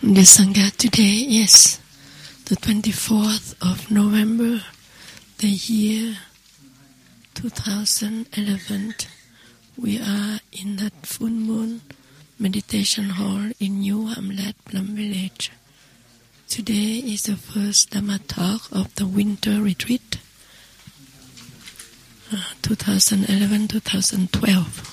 The Sangha today is the 24th of November, the year 2011. We are in the full moon meditation hall in New Hamlet, Plum Village. Today is the first Dhamma talk of the winter retreat, 2011-2012.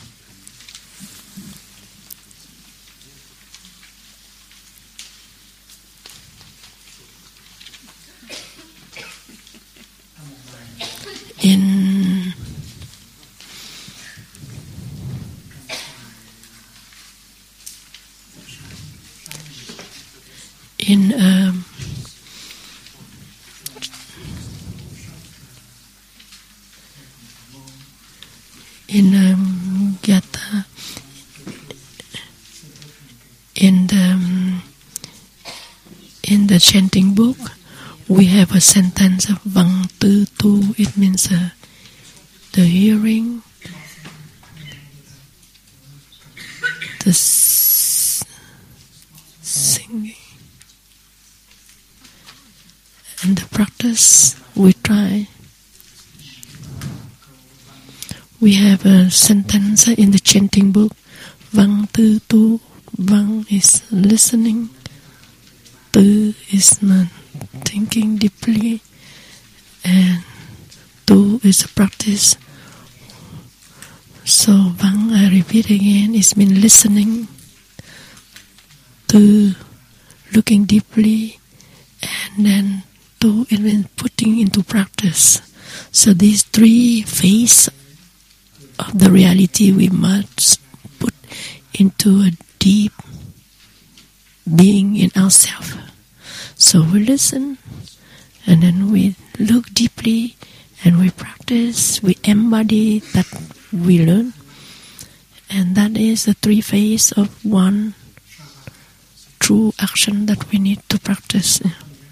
In the chanting book, we have a sentence of Vang Tu Tu. It means the hearing, the singing, and the practice. We try. We have a sentence in the chanting book, Vang Tu Tu. Vang is listening, Tu is not thinking deeply, and Tu is a practice. So Vang, I repeat again, is mean listening, Tu looking deeply, and then Tu it means putting into practice. So these three phases of the reality we must put into a deep being in ourselves. So we listen, and then we look deeply, and we practice, we embody that we learn. And that is the three phases of one true action that we need to practice.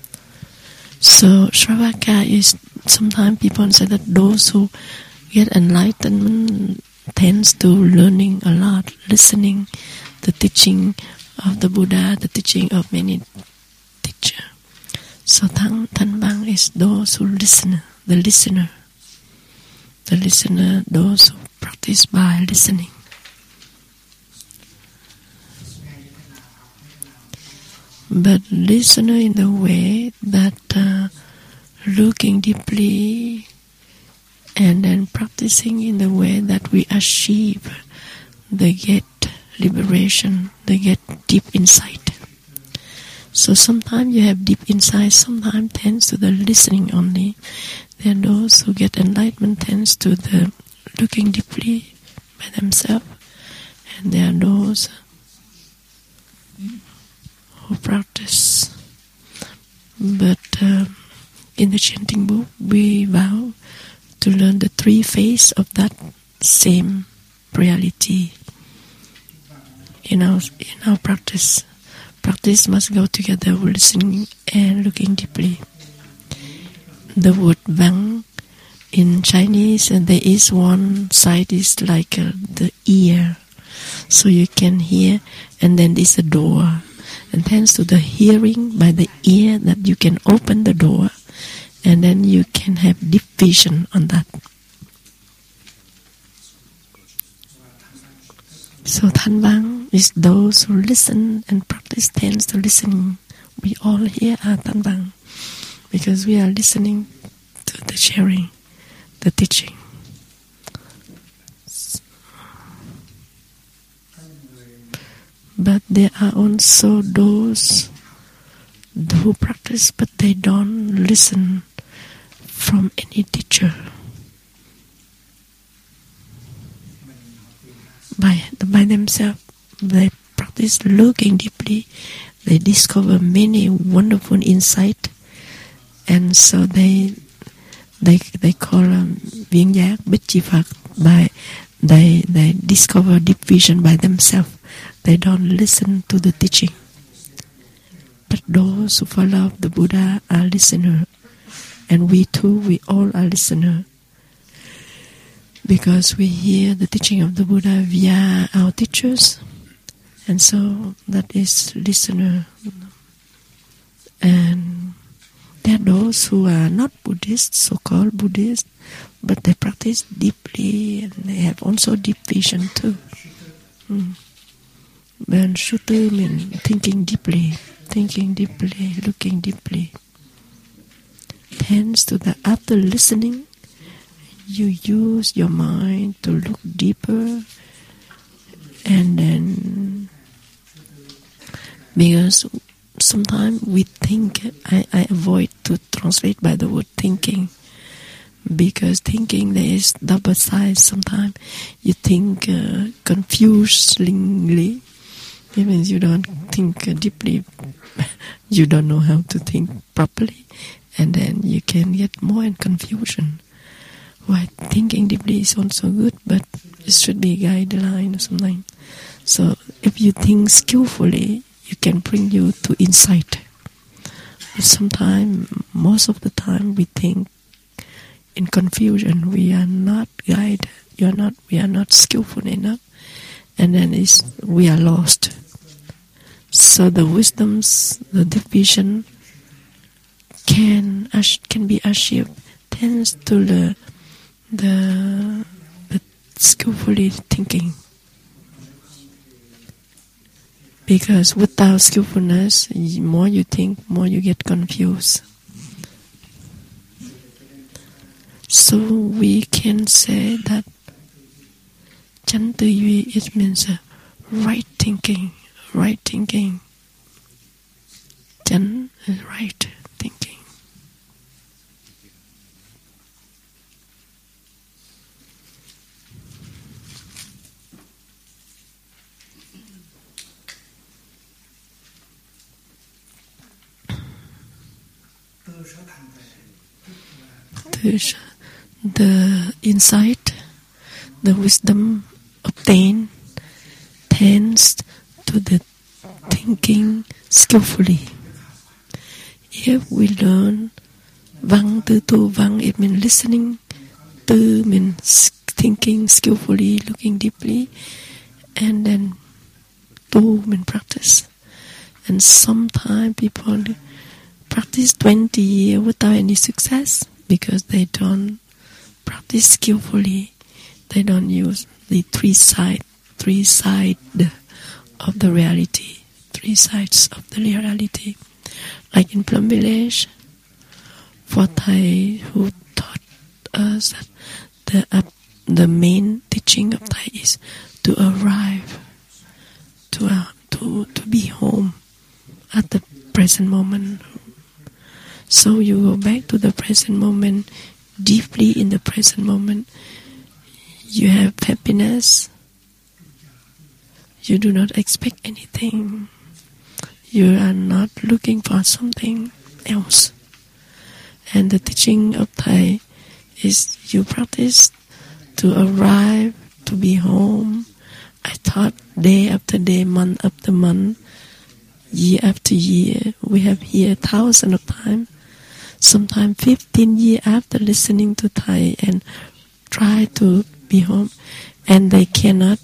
So Shravaka is, sometimes people say that those who get enlightenment tends to learning a lot, listening the teaching of the Buddha, the teaching of many teachers. So Thanh Vang is those who listen, the listener, those who practice by listening. But listener in the way that looking deeply, and then practicing in the way that we achieve, they get liberation, they get deep insight. So sometimes you have deep insight, sometimes tends to the listening only. There are those who get enlightenment tends to the looking deeply by themselves, and there are those who practice. But in the chanting book, we vow to learn the three phases of that same reality in our practice. Practice must go together with listening and looking deeply. The word Vang in Chinese, and there is one side is like the ear, so you can hear, and then there's a door, and thanks to the hearing by the ear that you can open the door, and then you can have deep vision on that. So Thanh Vang is those who listen and practice tends to listening. We all here are Thanh Vang because we are listening to the sharing, the teaching. But there are also those who practice but they don't listen from any teacher. By themselves, they practice looking deeply. They discover many wonderful insight, and so they call viên giác bích chi Phật. By they discover deep vision by themselves. They don't listen to the teaching. But those who follow the Buddha are listener, and we too, we all are listener. Because we hear the teaching of the Buddha via our teachers, and so that is listener. And there are those who are not Buddhist, so-called Buddhist, but they practice deeply and they have also deep vision too. When Shutu means thinking deeply, looking deeply. Hence, to the after listening, you use your mind to look deeper, and then because sometimes we think, I avoid to translate by the word thinking, because thinking there is double side. Sometimes you think confusingly. It means you don't think deeply, you don't know how to think properly, and then you can get more in confusion. Why thinking deeply is also good, but it should be a guideline or something. So if you think skillfully, it can bring you to insight. But sometimes, most of the time, we think in confusion. We are not guided. We are not skillful enough, and then we are lost. So the wisdoms, the division can be achieved thanks to the skillfully thinking. Because without skillfulness, more you think, more you get confused. So we can say that Chánh Tư Duy, it means right thinking. Chánh is right thinking. The insight, the wisdom obtained tends to the thinking skillfully. If we learn Vang Tư Tu, Vang it means listening, Tu means thinking skillfully, looking deeply, and then Tu means practice. And sometimes people practice 20 years without any success because they don't practice skillfully. They don't use the three sides of the reality. 3 sides of the reality. Like in Plum Village, for Thai who taught us that the main teaching of Thai is to arrive, to be home at the present moment. So you go back to the present moment, deeply in the present moment. You have happiness. You do not expect anything. You are not looking for something else. And the teaching of Thai is you practice to arrive, to be home. I thought day after day, month after month, year after year, we have here thousands of times, sometimes 15 years after listening to Thai and try to be home, and they cannot.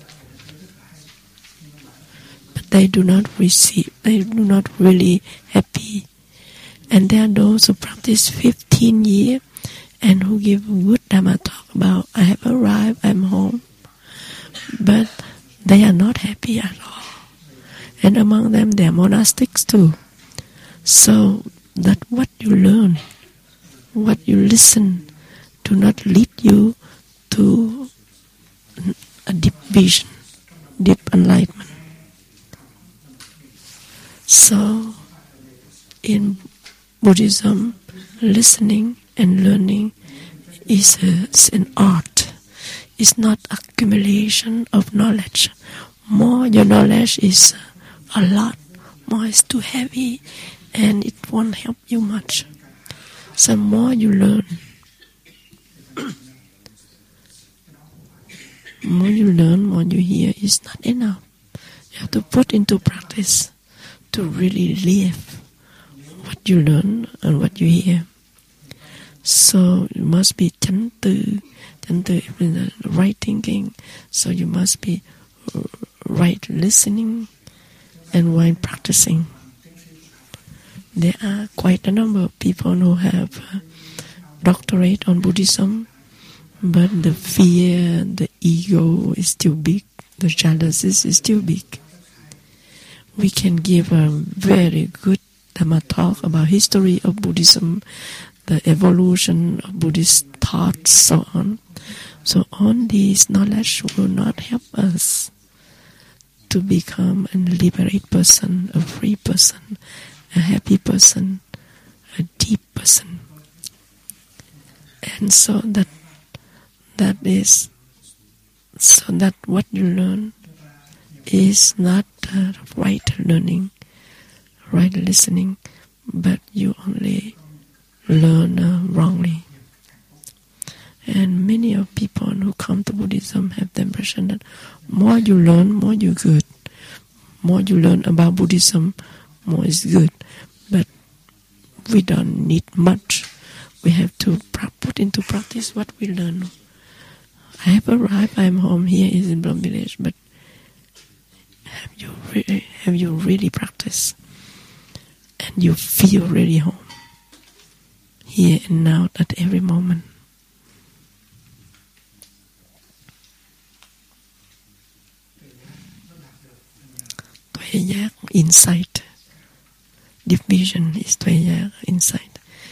They do not receive, they do not really happy. And there are those who practice 15 years and who give good Dhamma talk about, I have arrived, I'm home. But they are not happy at all. And among them, there are monastics too. So that what you learn, what you listen, do not lead you to a deep vision, deep enlightenment. So, in Buddhism, listening and learning is an art. It's not accumulation of knowledge. More your knowledge is a lot, more is too heavy, and it won't help you much. So more you learn, more you hear is not enough. You have to put into practice to really live what you learn and what you hear. So you must be Chánh Tư. Chánh Tư is right thinking. So you must be right listening and while practicing. There are quite a number of people who have doctorate on Buddhism, but the fear, the ego is still big, the jealousy is still big. We can give a very good Dhamma talk about history of Buddhism, the evolution of Buddhist thoughts, so on. So all these knowledge will not help us to become a liberated person, a free person, a happy person, a deep person. And so that what you learn is not right learning, right listening, but you only learn wrongly. And many of people who come to Buddhism have the impression that more you learn, more you're good. More you learn about Buddhism, more is good. But we don't need much. We have to put into practice what we learn. I have arrived, I'm home here in Plum Village, but have you really practiced? And you feel really home, here and now, at every moment. Tuệ giác, insight. Deep vision is tuệ giác, insight.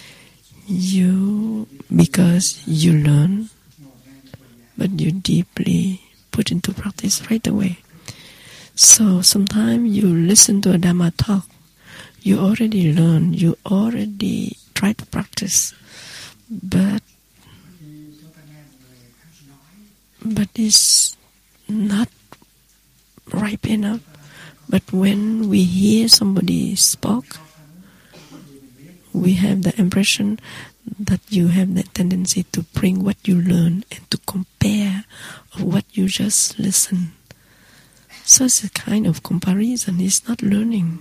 Because you learn, but you deeply put into practice right away. So sometimes you listen to a Dhamma talk, you already learn, you already try to practice, but it's not ripe enough. But when we hear somebody spoke, we have the impression that you have the tendency to bring what you learn and to compare of what you just listened. So it's a kind of comparison, it's not learning.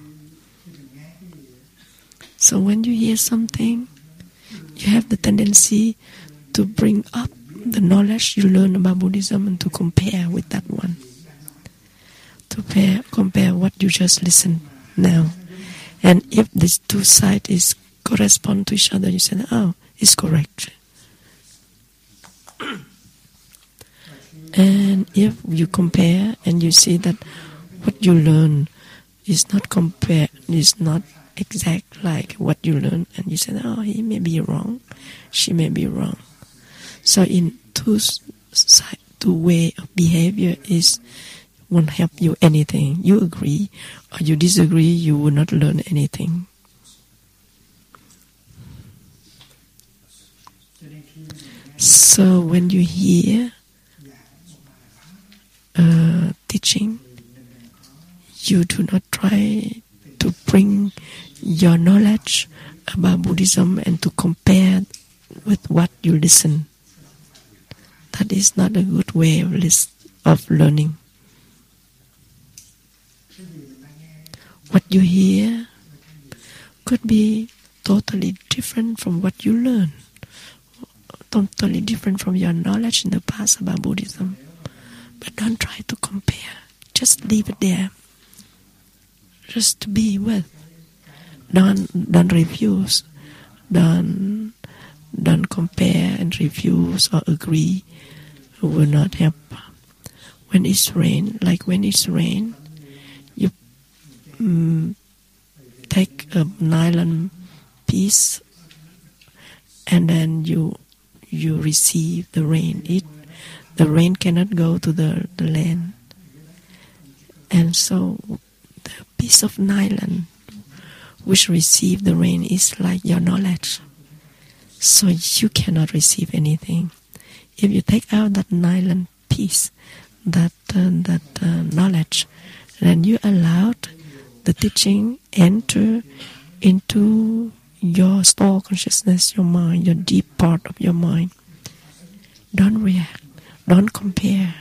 So when you hear something, you have the tendency to bring up the knowledge you learn about Buddhism and to compare with that one. To compare what you just listened now. And if these two sides correspond to each other, you say, oh, it's correct. And if you compare and you see that what you learn is not exact like what you learn, and you say, oh, he may be wrong, she may be wrong. So in two way of behavior won't help you anything. You agree or you disagree, you will not learn anything. So when you hear teaching, you do not try to bring your knowledge about Buddhism and to compare with what you listen. That is not a good way of learning. What you hear could be totally different from what you learn, totally different from your knowledge in the past about Buddhism. But don't try to compare. Just leave it there. Just to be with. Don't refuse. Don't compare and refuse or agree. It will not help. When it's rain, you take a nylon piece and then you receive the rain. The rain cannot go to the land. And so the piece of nylon which receive the rain is like your knowledge. So you cannot receive anything. If you take out that nylon piece, that knowledge, then you allowed the teaching enter into your store consciousness, your mind, your deep part of your mind. Don't react. Don't compare.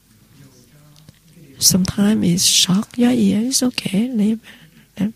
Sometimes it's shock your ear. It's okay. Leave it.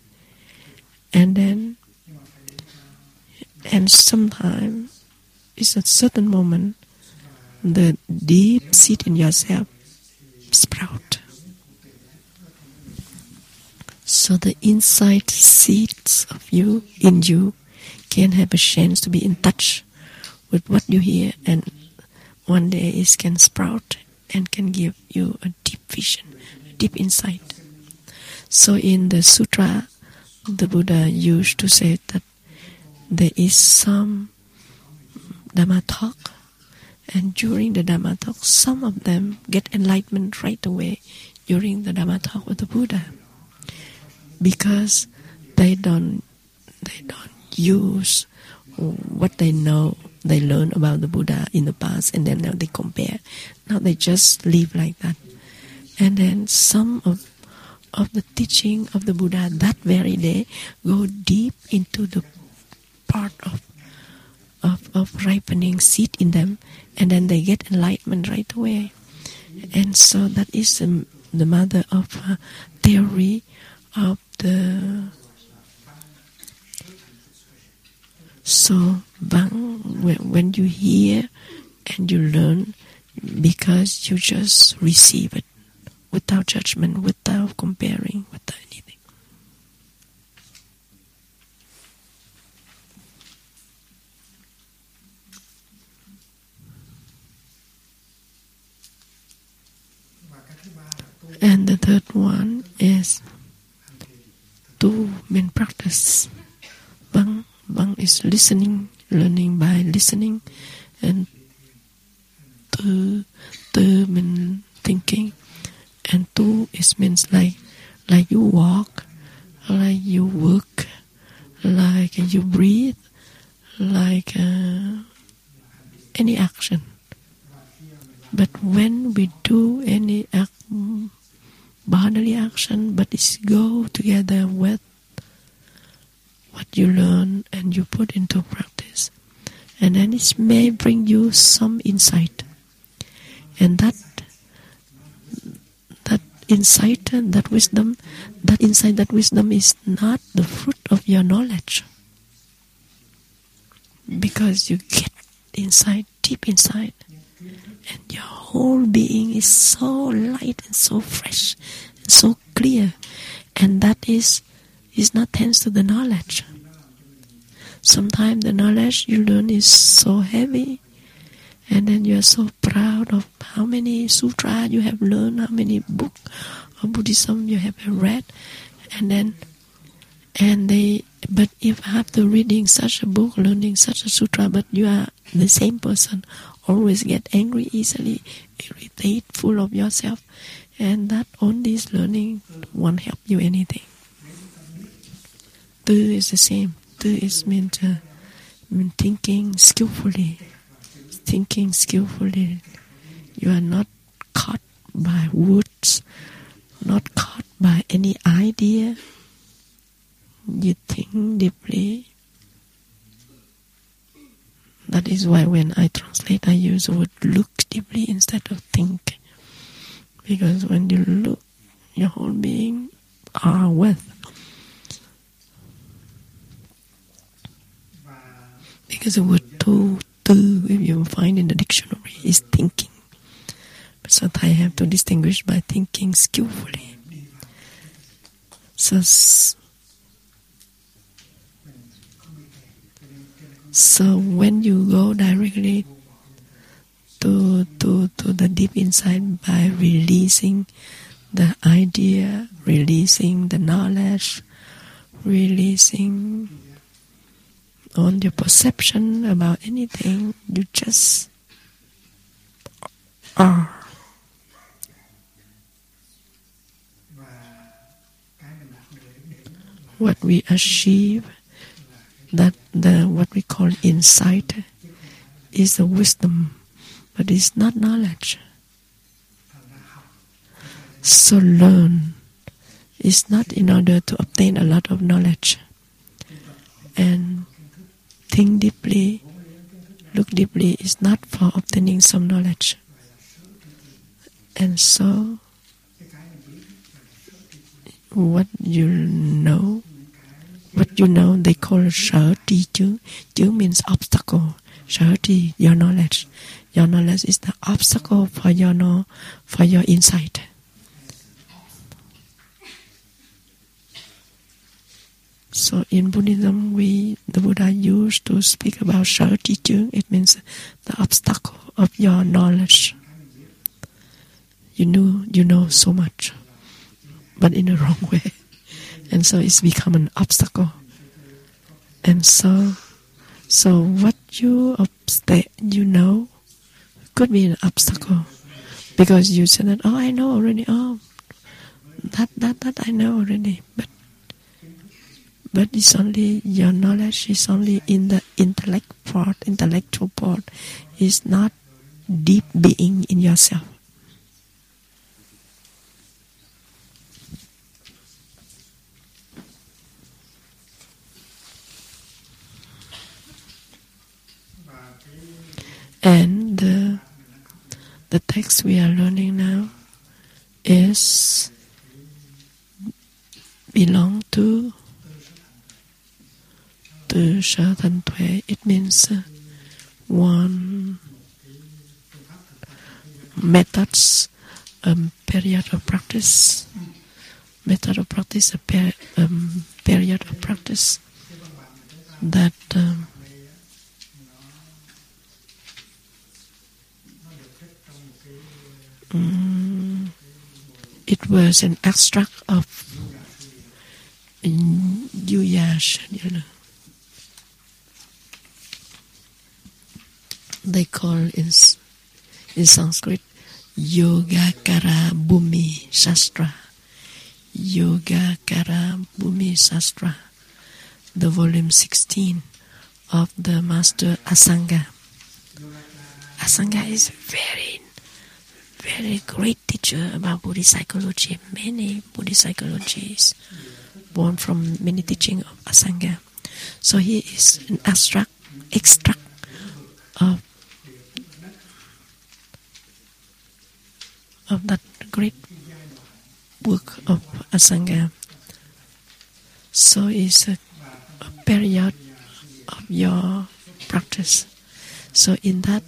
And sometimes it's a certain moment the deep seed in yourself sprout. So the inside seeds of you, in you, can have a chance to be in touch with what you hear, and one day it can sprout and can give you a deep vision, a deep insight. So in the sutra, the Buddha used to say that there is some Dhamma talk, and during the Dhamma talk, some of them get enlightenment right away during the Dhamma talk with the Buddha, because they don't use what they know, they learn about the Buddha in the past, and then now they compare. Now they just live like that. And then some of the teaching of the Buddha that very day go deep into the part of ripening seed in them, and then they get enlightenment right away. And so that is the mother of theory of the. So when you hear and you learn, because you just receive it without judgment, without comparing, without anything. And the third one is tu mean practice. Bang is listening, learning by listening, and tu mean thinking, and tu is means like you walk, like you work, like you breathe, like any action. But when we do any bodily action, but it's go together with what you learn and you put into practice, and then it may bring you some insight, and that insight, that wisdom is not the fruit of your knowledge, because you get inside, deep inside, and your whole being is so light and so fresh and so clear, and that is not thanks to the knowledge. Sometimes the knowledge you learn is so heavy, and then you are so proud of how many sutras you have learned, how many books of Buddhism you have read, but if after reading such a book, learning such a sutra, but you are the same person, always get angry easily, irritated, full of yourself, and that all this learning won't help you anything. Tu is the same. Tu is mean thinking skillfully. Thinking skillfully. You are not caught by words, not caught by any idea. You think deeply. That is why when I translate, I use the word look deeply instead of think. Because when you look, your whole being are with. Because the word tu, if you find in the dictionary, is thinking. But so I have to distinguish by thinking skillfully. So when you go directly to the deep inside by releasing the idea, releasing the knowledge, releasing on your perception about anything, you just are. What we achieve, that what we call insight, is the wisdom, but it's not knowledge. So learn is not in order to obtain a lot of knowledge, and think deeply, look deeply is not for obtaining some knowledge. And so what you know, they call sở tri chướng. Chướng means obstacle. Sở tri, your knowledge. Your knowledge is the obstacle for your insight. So in Buddhism, the Buddha used to speak about Sở Tri Chướng. It means the obstacle of your knowledge. You know so much, but in the wrong way, and so it's become an obstacle. And so what you know could be an obstacle, because you said that, oh, I know already. Oh, that I know already, but it's only your knowledge is only in the intellectual part. It's not deep being in yourself. And the text we are learning now is belong to Từ Sở Thành Tuệ. It means one methods, period of practice. Method of practice, a period of practice that it was an extract of Yuya. They call in Sanskrit Yogacara Bhumi Sastra. Yogacara Bhumi Sastra, the volume 16 of the Master Asanga. Asanga is very, very great teacher about Buddhist psychology. Many Buddhist psychologies born from many teaching of Asanga. So he is an extract of that great work of Asanga. So it's a period of your practice. So in that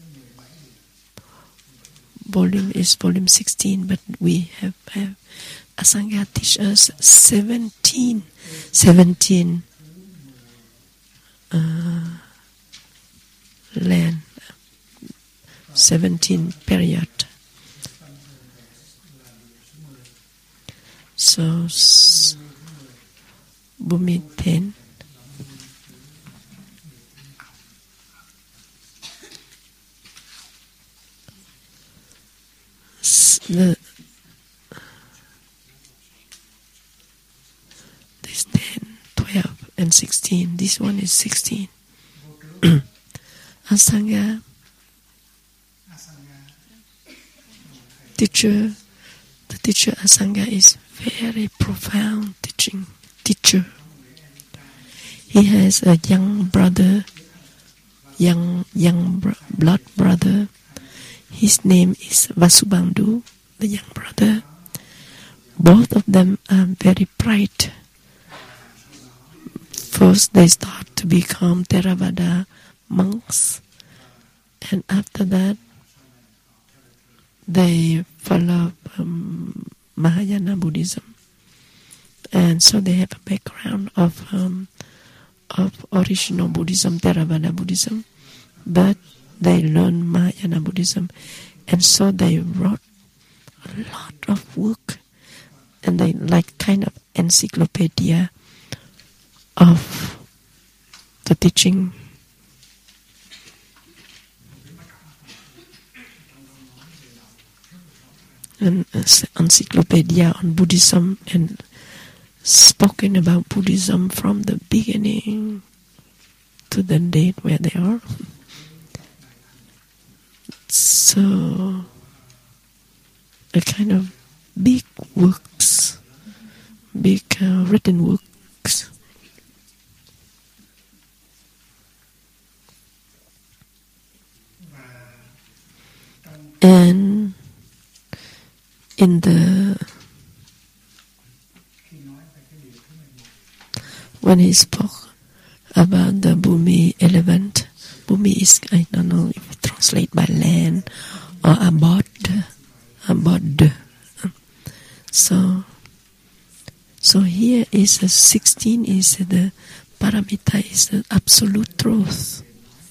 volume is volume 16, but we have Asanga teach us 17 land, 17 period. So Bhumi 10. This 10, 12 and 16. This one is 16. Asanga teacher. The teacher Asanga is very profound teacher. He has a young brother, blood brother. His name is Vasubandhu, the young brother. Both of them are very bright. First, they start to become Theravada monks, and after that, they follow Mahayana Buddhism, and so they have a background of original Buddhism, Theravada Buddhism, but they learn Mahayana Buddhism, and so they wrote a lot of work, and they like kind of encyclopedia of the teaching. An encyclopedia on Buddhism, and spoken about Buddhism from the beginning to the date where they are. So a kind of big works, big written works. And in when he spoke about the Bhumi 11, Bhumi is, I don't know if we translate by land or abode. So So here is 16 is the paramita, is the absolute truth.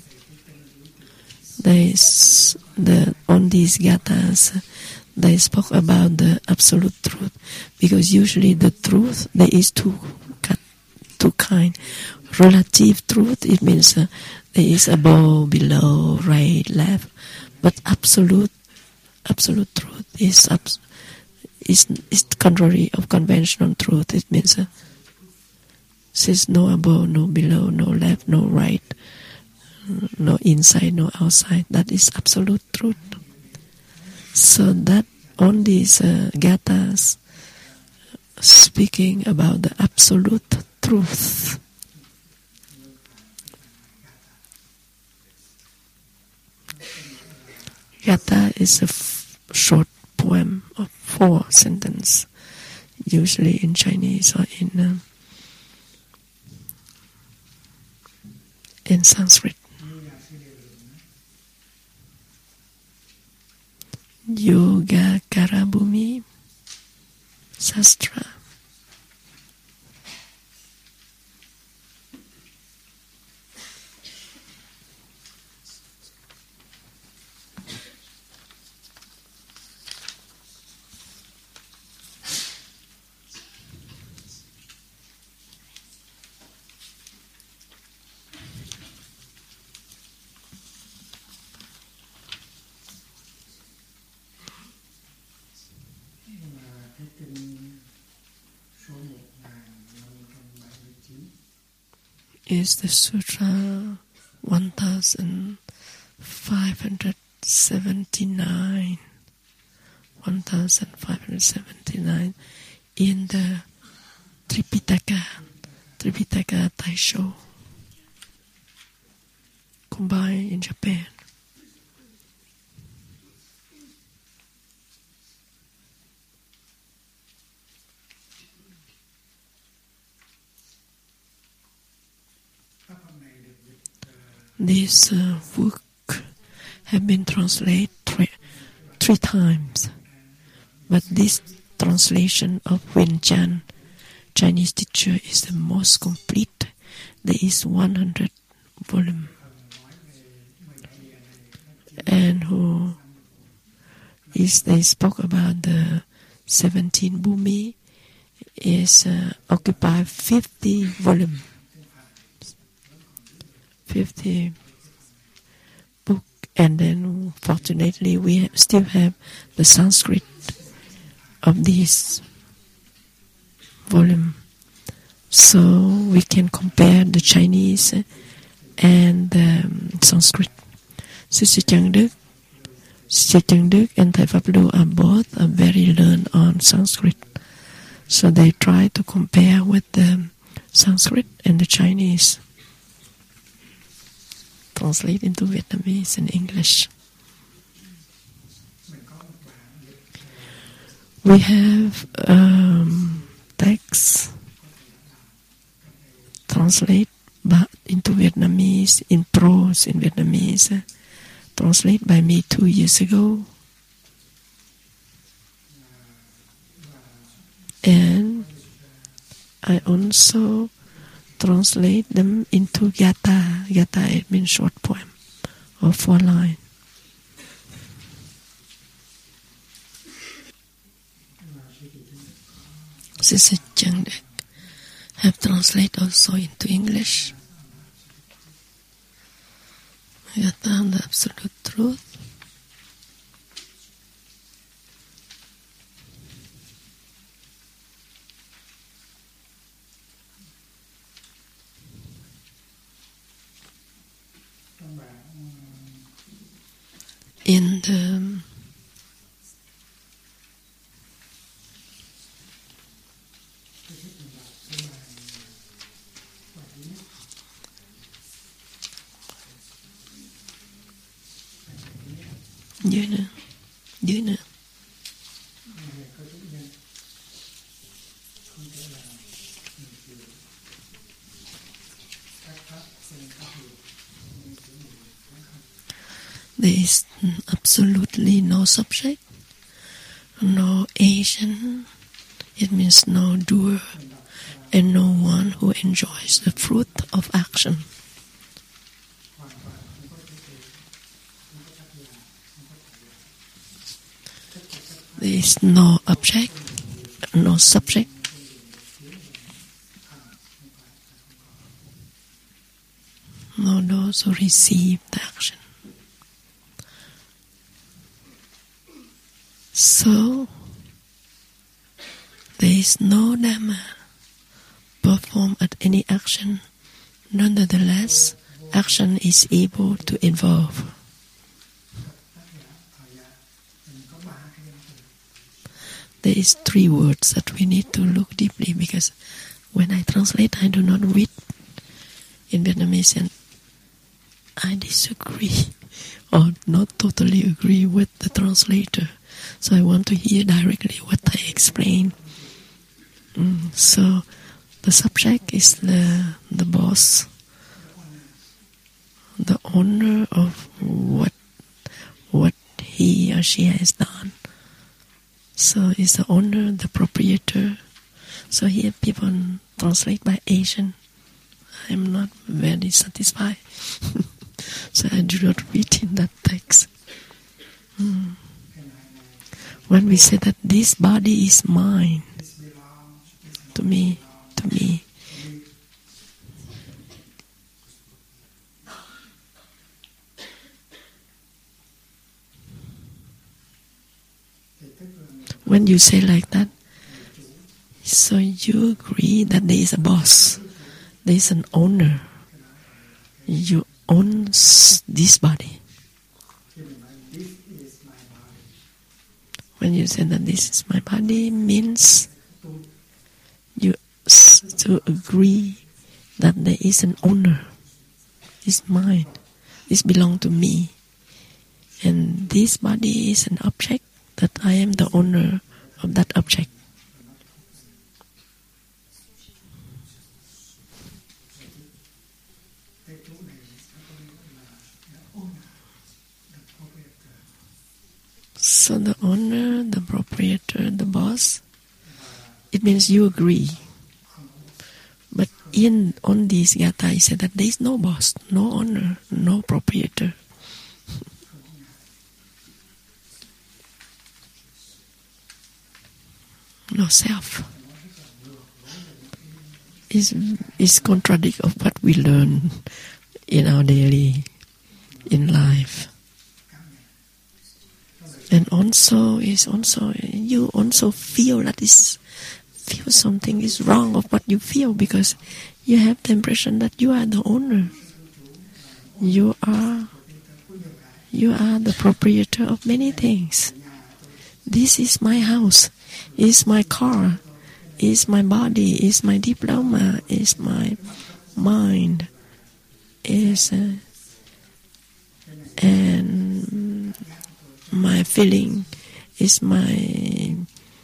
There is on these gathas, they spoke about the absolute truth, because usually the truth there is two kind. Relative truth, it means there is above, below, right, left, but absolute truth is contrary of conventional truth. It means there's no above, no below, no left, no right, no inside, no outside. That is absolute truth. So that on these gathas speaking about the absolute truth. Gatha is a short poem of 4 sentences, usually in Chinese or in Sanskrit. Yoga Karabhumi Sastra. Is the Sutra 1579. 1579 in the Tripitaka Taisho, combined in Japan. This work have been translated three times, but this translation of Wen Chan, Chinese teacher, is the most complete. There is 100 volume, and they spoke about the 17 Bhumi is occupy 50 volume. 50 book, and then fortunately we still have the Sanskrit of this volume, so we can compare the Chinese and the Sanskrit. Sister Chang Đức and Thầy Pháp Lưu are both very learned on Sanskrit, so they try to compare with the Sanskrit and the Chinese. Translate into Vietnamese and English. We have text translate into Vietnamese, in prose in Vietnamese, translated by me 2 years ago. And I also translate them into Gatha. Gatha, it means short poem or 4 lines. Sister Chang Đức have translated also into English. Gatha, the absolute truth. In the dưới nữa there is absolutely no subject, no Asian It means no doer and no one who enjoys the fruit of action. There is no object, no subject. No those who receive the action. So, there is no Dhamma performed at any action. Nonetheless, action is able to evolve. There is 3 words that we need to look deeply, because when I translate, I do not read in Vietnamese, and I disagree or not totally agree with the translator. So I want to hear directly what I explain. So the subject is the boss, the owner of what he or she has done. So it's the owner, the proprietor. So here people translate by Asian. I'm not very satisfied. So I do not read in that text. When we say that this body is mine, to me, when you say like that, so you agree that there is a boss, there is an owner. You own this body. When you say that this is my body, means you to agree that there is an owner. It's mine. This belongs to me. And this body is an object, that I am the owner of that object. So the owner, the proprietor, the boss, it means you agree. But on this Gatha, he said that there is no boss, no owner, no proprietor. No self. Is contradict of what we learn in our daily in life. And also you also feel something is wrong of what you feel, because you have the impression that you are the owner. You are the proprietor of many things. This is my house, is my car, is my body, is my diploma, is my mind, is and my feeling, is my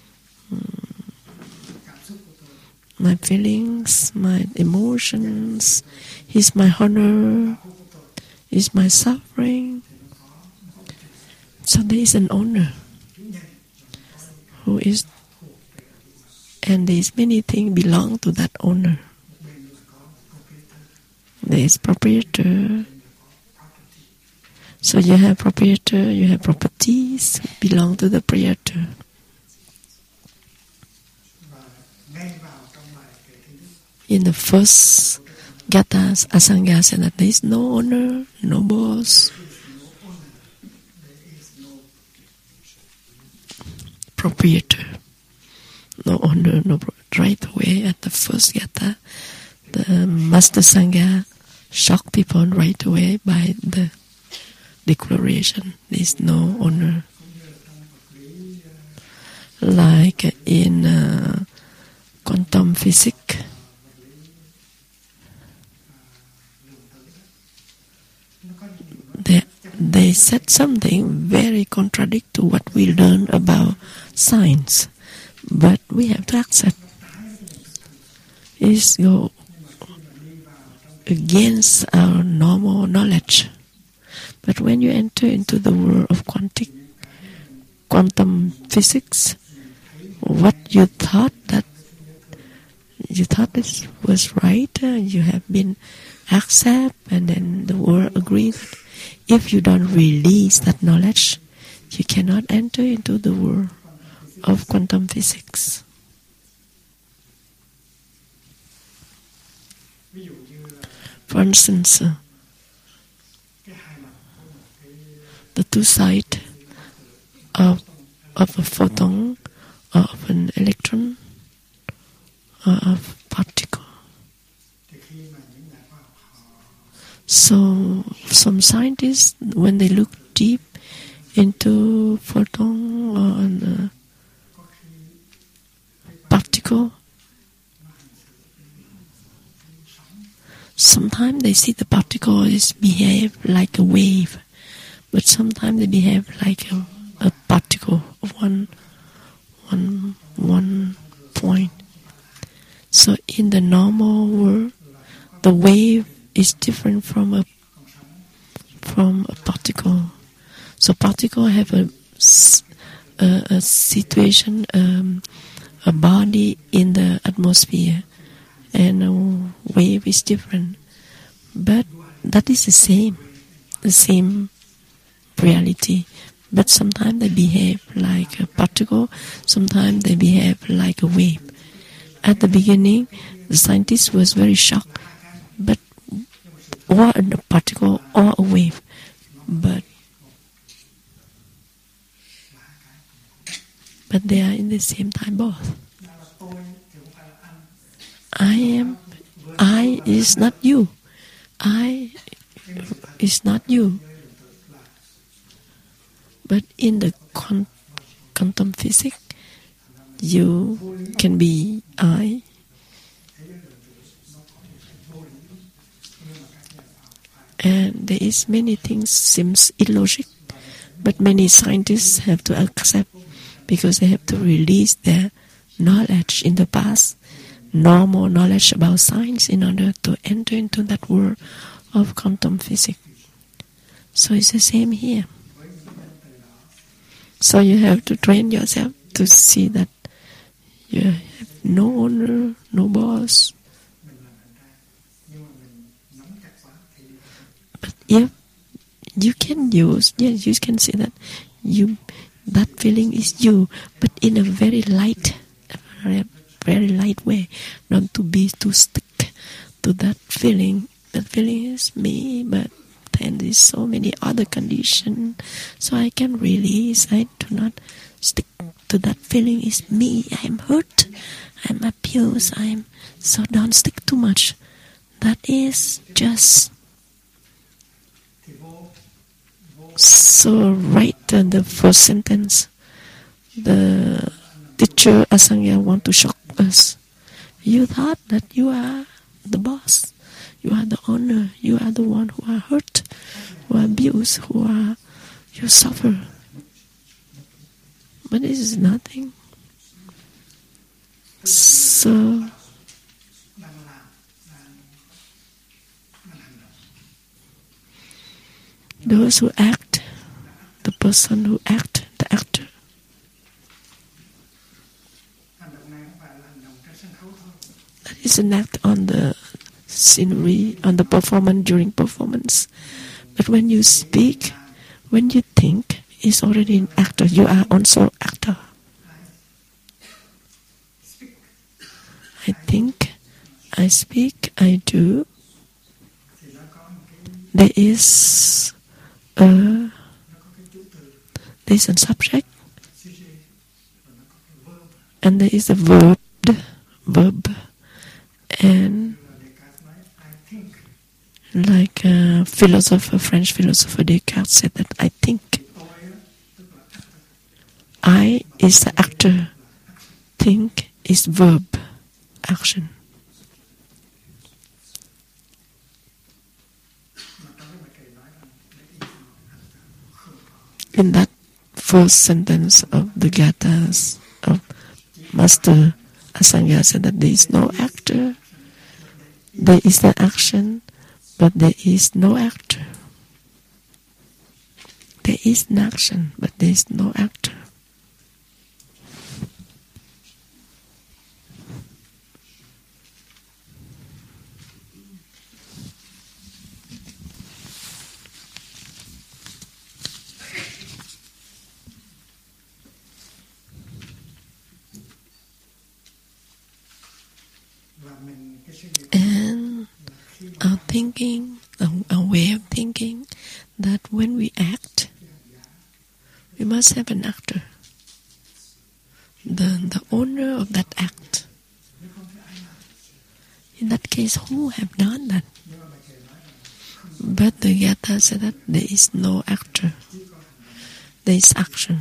feelings, my emotions, is my honor, is my suffering. So there is an owner who is, and there is many things belong to that owner. There is proprietor. So you have proprietor, you have properties belong to the proprietor. In the first Gatha, Asanga said that there is no owner, no boss, proprietor, no owner, no right away. At the first Gatha, the Master Sangha shocked people right away by the declaration. There is no owner. Like in quantum physics, they said something very contradict to what we learn about science, but we have to accept. It's go against our normal knowledge. But when you enter into the world of quantum physics, what you thought this was right, you have been accept, and then the world agrees. If you don't release that knowledge, you cannot enter into the world of quantum physics. For instance, the two sides of a photon or of an electron or of particle. So some scientists, when they look deep into photon or an particle, sometimes they see the particle is behave like a wave, but sometimes they behave like a particle of one point. So in the normal world, the wave is different from a particle. So particle have a situation, a body in the atmosphere, and a wave is different. But that is the same reality. But sometimes they behave like a particle, sometimes they behave like a wave. At the beginning, the scientist was very shocked. But or a particle or a wave, but they are in the same time both. I is not you. I is not you. But in the quantum physics, you can be I. And there is many things seems illogic, but many scientists have to accept because they have to release their knowledge in the past, normal knowledge about science, in order to enter into that world of quantum physics. So it's the same here. So you have to train yourself to see that you have no owner, no boss. But if you can use, yes, you can see that that feeling is you, but in a very light way, not to be too stick to that feeling. That feeling is me, but then there's so many other conditions, so I can release. I do not stick to that feeling is me. I'm hurt, I'm abused, so don't stick too much. That is just. So right in the first sentence, the teacher Asangya want to shock us. You thought that you are the boss, you are the owner, you are the one who are hurt, who are abused, you suffer. But this is nothing. So those who act, the person who act, the actor, that is an act on the scenery, on the performance, during performance. But when you speak, when you think, it's already an actor. You are also actor. I think, I speak, I do. There's a subject, and there is a verb, and like French philosopher Descartes said that I think. I is the actor, think is verb, action. In that first sentence of the Gathas of Master Asangya said that there is no actor, there is the action, but there is no actor. There is an action, but there is no actor. And our thinking, our way of thinking, that when we act, we must have an actor, the owner of that act. In that case, who have done that? But the Gita said that there is no actor, there is action.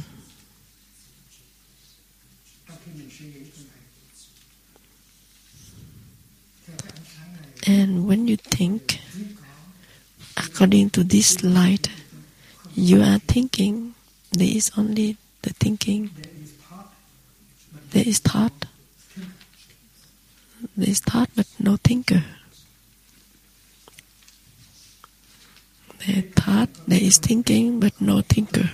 And when you think according to this light, you are thinking, there is only the thinking. There is thought. There is thought but no thinker. There is thought, there is thinking but no thinker.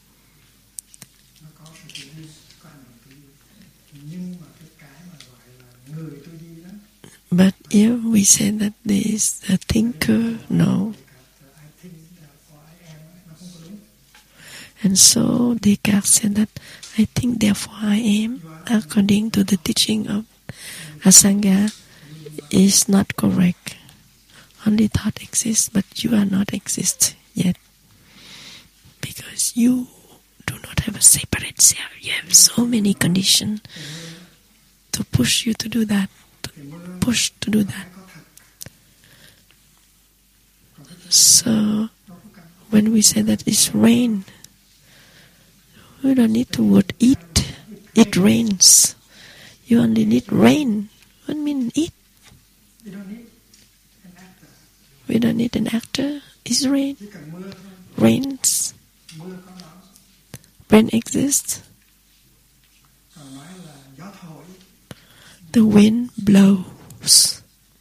But if we say that there is a thinker, no. And so Descartes said that I think therefore I am, according to the teaching of Asanga, is not correct. Only thought exists, but you are not exist yet. Because you do not have a separate self. You have so many conditions to push you to do that. Push to do that. So when we say that it's rain, we don't need to word eat. It rains. You only need rain. What mean eat? We don't need an actor. It's rain. Rains. Rain exists. The wind blows.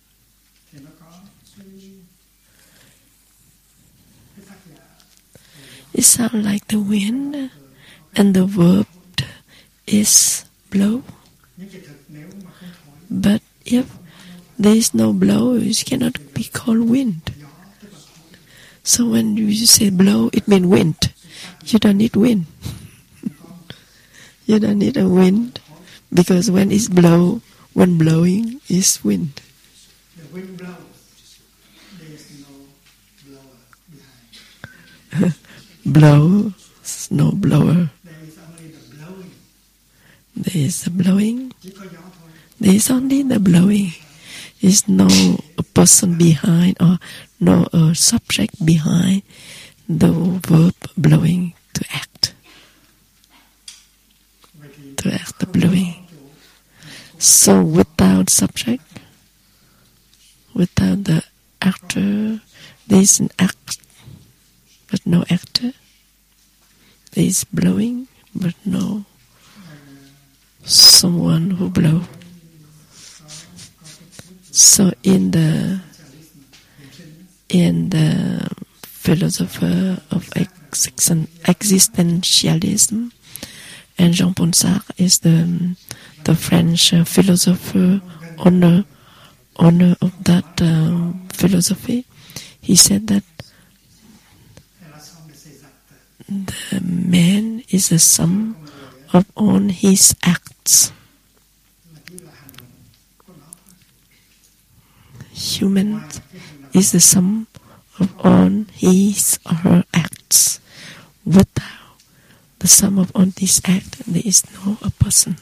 It sounds like the wind, and the verb is blow. But if there is no blow, it cannot be called wind. So when you say blow, it means wind. You don't need wind. You don't need a wind, because when it's blow, when blowing is wind. The wind blows. There is no blower behind. Blow, no blower. There is only the blowing. There is the blowing. Chỉ có gió thôi. There is only the blowing. There's no a person behind or no a subject behind the verb blowing to act. To act the blowing. So without subject, without the actor, there is an act but no actor. There is blowing but no someone who blow. So in the philosopher of existentialism, and Jean-Paul Sartre is the French philosopher owner of that philosophy. He said that the man is the sum of all his acts. Human is the sum of all his or her acts. Without the sum of all these acts, there is no a person.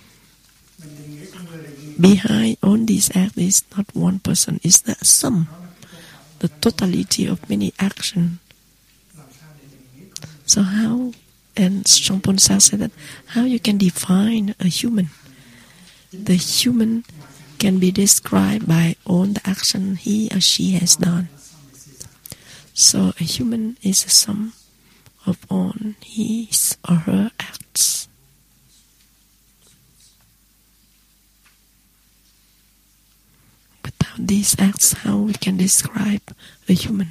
Behind all these acts, there is not one person. It's the sum, the totality of many actions. So how, and Jean-Paul Sartre said that, how you can define a human? The human can be described by all the action he or she has done. So a human is a sum of all his or her acts. Without these acts, how we can describe a human?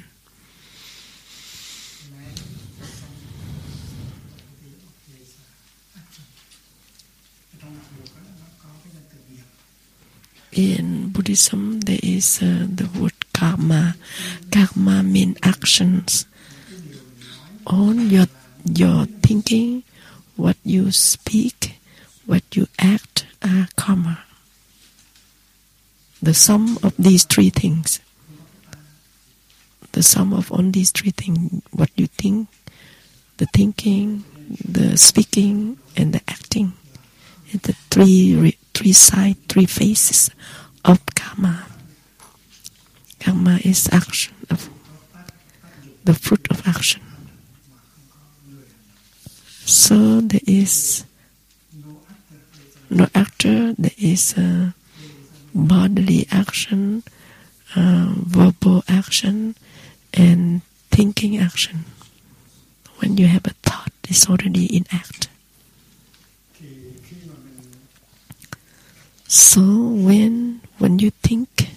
In Buddhism, there is the word karma. Karma means actions. All your thinking, what you speak, what you act are karma. the sum of these three things. The sum of all these three things, what you think, the thinking, the speaking, and the acting, is the three sides, three faces of karma. Karma is action, of the fruit of action. So there is no actor, there is bodily action, verbal action, and thinking action. When you have a thought, it's already in act. So when you think,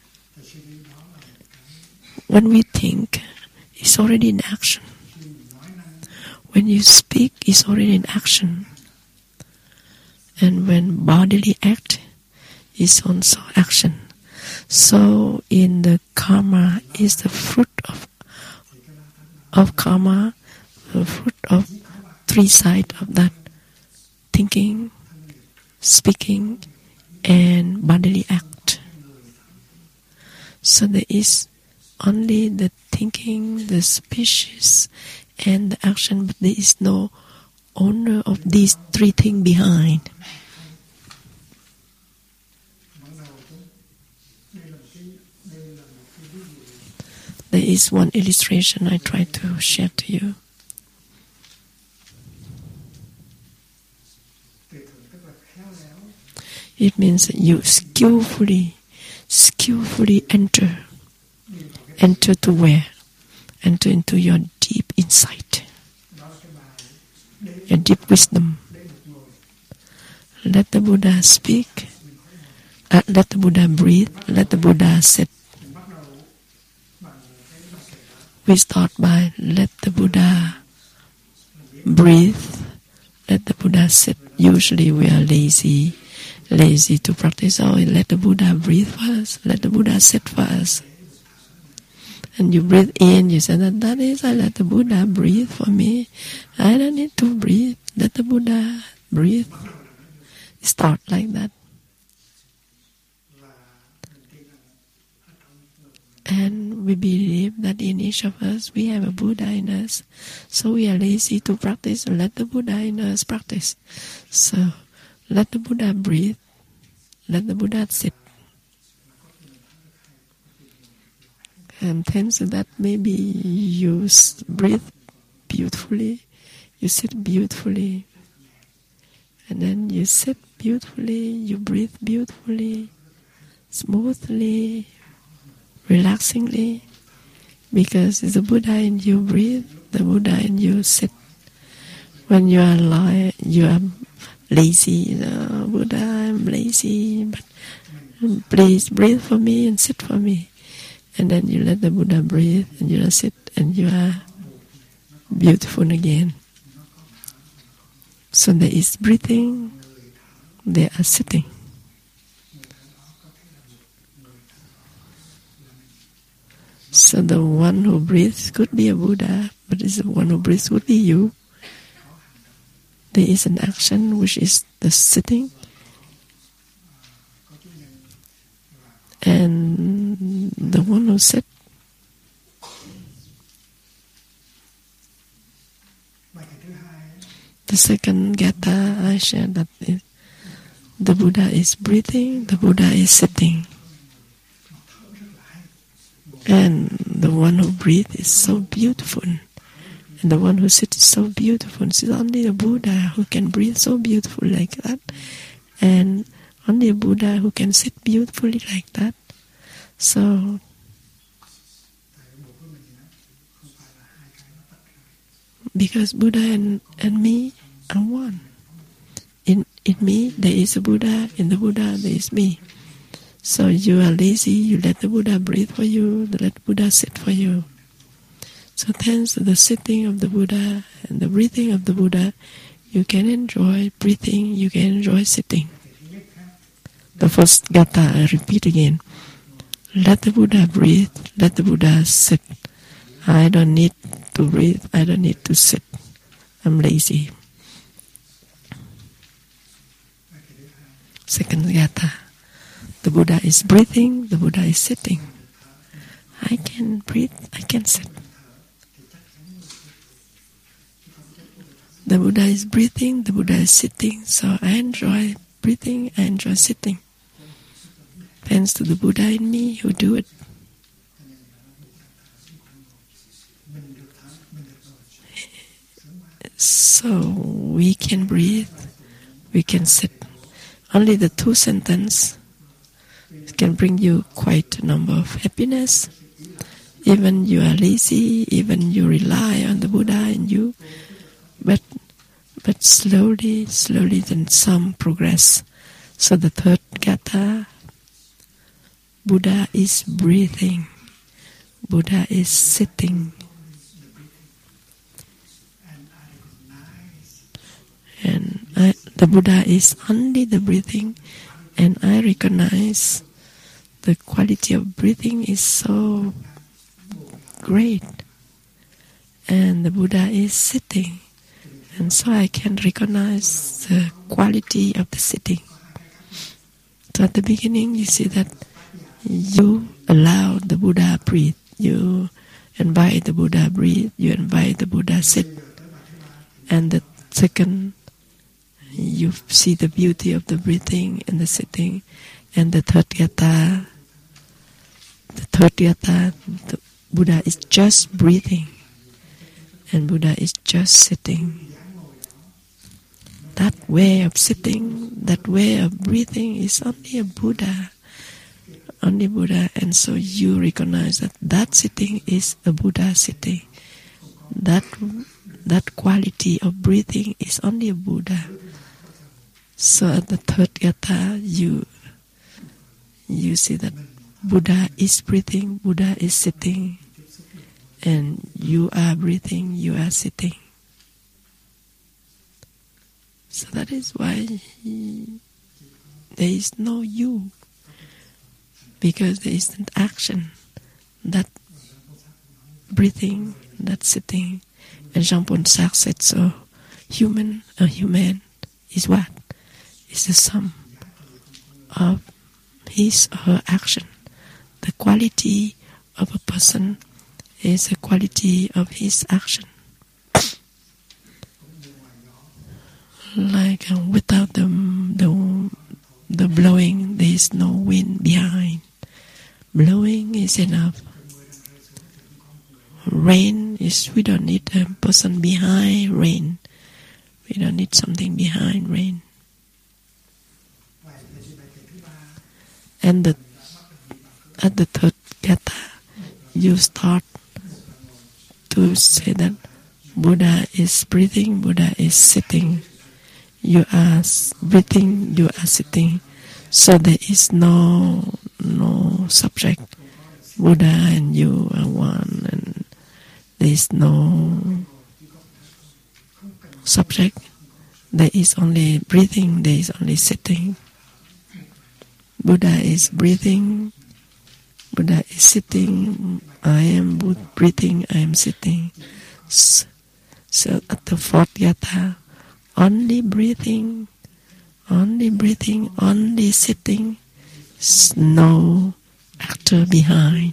when we think, it's already in action. When you speak, it's already in action. And when bodily act, is also action. So in the karma is the fruit of karma, the fruit of three sides of that: thinking, speaking, and bodily act. So there is only the thinking, the speeches, and the action, but there is no owner of these three things behind. There is one illustration I try to share to you. It means that you skillfully enter to where? Enter into your deep insight, your deep wisdom. Let the Buddha speak, let the Buddha breathe, let the Buddha sit. We start by let the Buddha breathe, let the Buddha sit. Usually we are lazy to practice. Oh, let the Buddha breathe for us, let the Buddha sit for us. And you breathe in, you say that is, I let the Buddha breathe for me. I don't need to breathe, let the Buddha breathe. Start like that. And we believe that in each of us we have a Buddha in us. So we are lazy to practice. Let the Buddha in us practice. So let the Buddha breathe. Let the Buddha sit. And thanks to that, maybe you breathe beautifully, you sit beautifully, and then you sit beautifully, you breathe beautifully, smoothly, relaxingly, because the Buddha in you breathe, the Buddha in you sit. When you are lazy, Buddha, I'm lazy, but please breathe for me and sit for me. And then you let the Buddha breathe, and you sit, and you are beautiful again. So there is breathing, there are sitting. So the one who breathes could be a Buddha, but the one who breathes would be you. There is an action which is the sitting, and the one who sits. The second Gatha I shared that the Buddha is breathing, the Buddha is sitting. And the one who breathes is so beautiful. And the one who sits is so beautiful. It's only the Buddha who can breathe so beautiful like that. And only a Buddha who can sit beautifully like that. So, because Buddha and me are one. In me there is a Buddha, in the Buddha there is me. So you are lazy, you let the Buddha breathe for you, let the Buddha sit for you. So thanks to the sitting of the Buddha and the breathing of the Buddha, you can enjoy breathing, you can enjoy sitting. The first Gatha, I repeat again. Let the Buddha breathe, let the Buddha sit. I don't need to breathe, I don't need to sit. I'm lazy. Second Gatha. The Buddha is breathing, the Buddha is sitting. I can breathe, I can sit. The Buddha is breathing, the Buddha is sitting, so I enjoy breathing, I enjoy sitting. Thanks to the Buddha in me who do it. So we can breathe, we can sit. Only the 2 sentences can bring you quite a number of happiness. Even you are lazy, even you rely on the Buddha in you, but slowly, then some progress. So the 3rd gatha, Buddha is breathing, Buddha is sitting. And the Buddha is only the breathing, and I recognize the quality of breathing is so great. And the Buddha is sitting, and so I can recognize the quality of the sitting. So at the beginning you see that you allow the Buddha breathe, you invite the Buddha breathe, you invite the Buddha sit. And the second, you see the beauty of the breathing and the sitting. And the 3rd gatha, the Buddha is just breathing and Buddha is just sitting. That way of sitting, that way of breathing is only a Buddha. Only Buddha. And so you recognize that sitting is a Buddha sitting. That quality of breathing is only a Buddha. So at the 3rd gatha, you see that Buddha is breathing, Buddha is sitting, and you are breathing, you are sitting. So that is why there is no you, because there isn't action. That breathing, that sitting. And Jean-Paul Sartre said so, a human is what? Is the sum of his or her action. The quality of a person is the quality of his action. Like without the blowing, there is no wind behind. Blowing is enough. Rain is, we don't need a person behind rain. We don't need something behind rain. And at the 3rd gatha, you start to say that Buddha is breathing, Buddha is sitting. You are breathing, you are sitting. So there is no subject. Buddha and you are one, and there is no subject. There is only breathing, there is only sitting. Buddha is breathing, Buddha is sitting, I am breathing, I am sitting. So at the 4th gatha, only breathing, only sitting, no actor behind.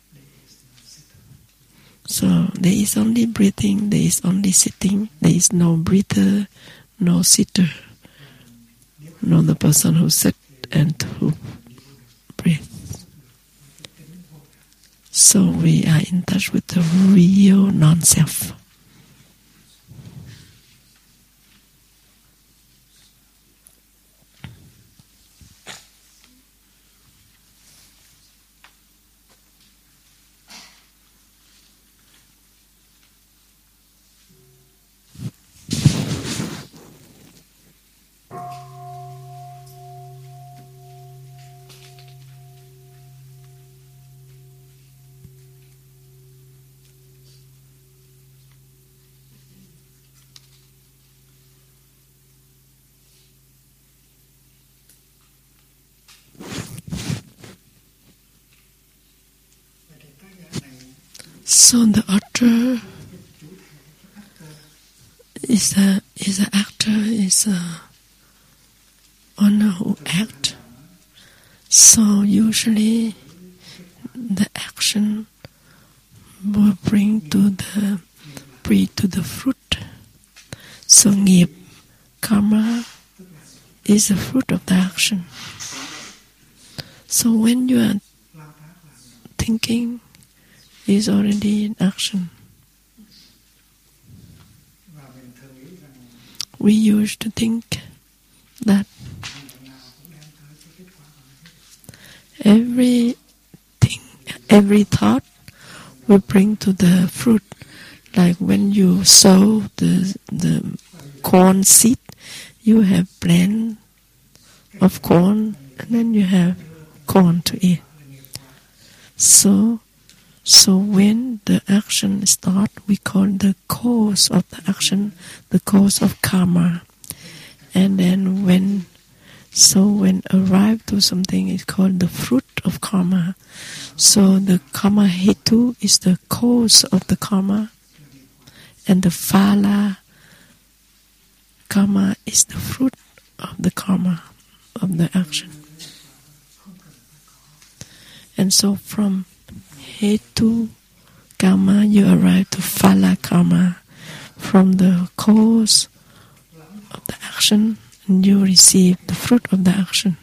So there is only breathing, there is only sitting, there is no breather, no sitter, no the person who sits and who breathes. So we are in touch with the real non-self. So the author is a actor, is a owner who act. So usually the action will bring to the fruit. So nghiệp, karma, is the fruit of the action. So when you are thinking, is already in action. We used to think that every thought will bring to the fruit. Like when you sow the corn seed, you have plant of corn, and then you have corn to eat. So when the action starts, we call the cause of the action the cause of karma. And then when arrive to something, it's called the fruit of karma. So the karma hetu is the cause of the karma, and the phala karma is the fruit of the karma, of the action. And so from hetu karma, you arrive to phala karma. From the cause of the action, and you receive the fruit of the action.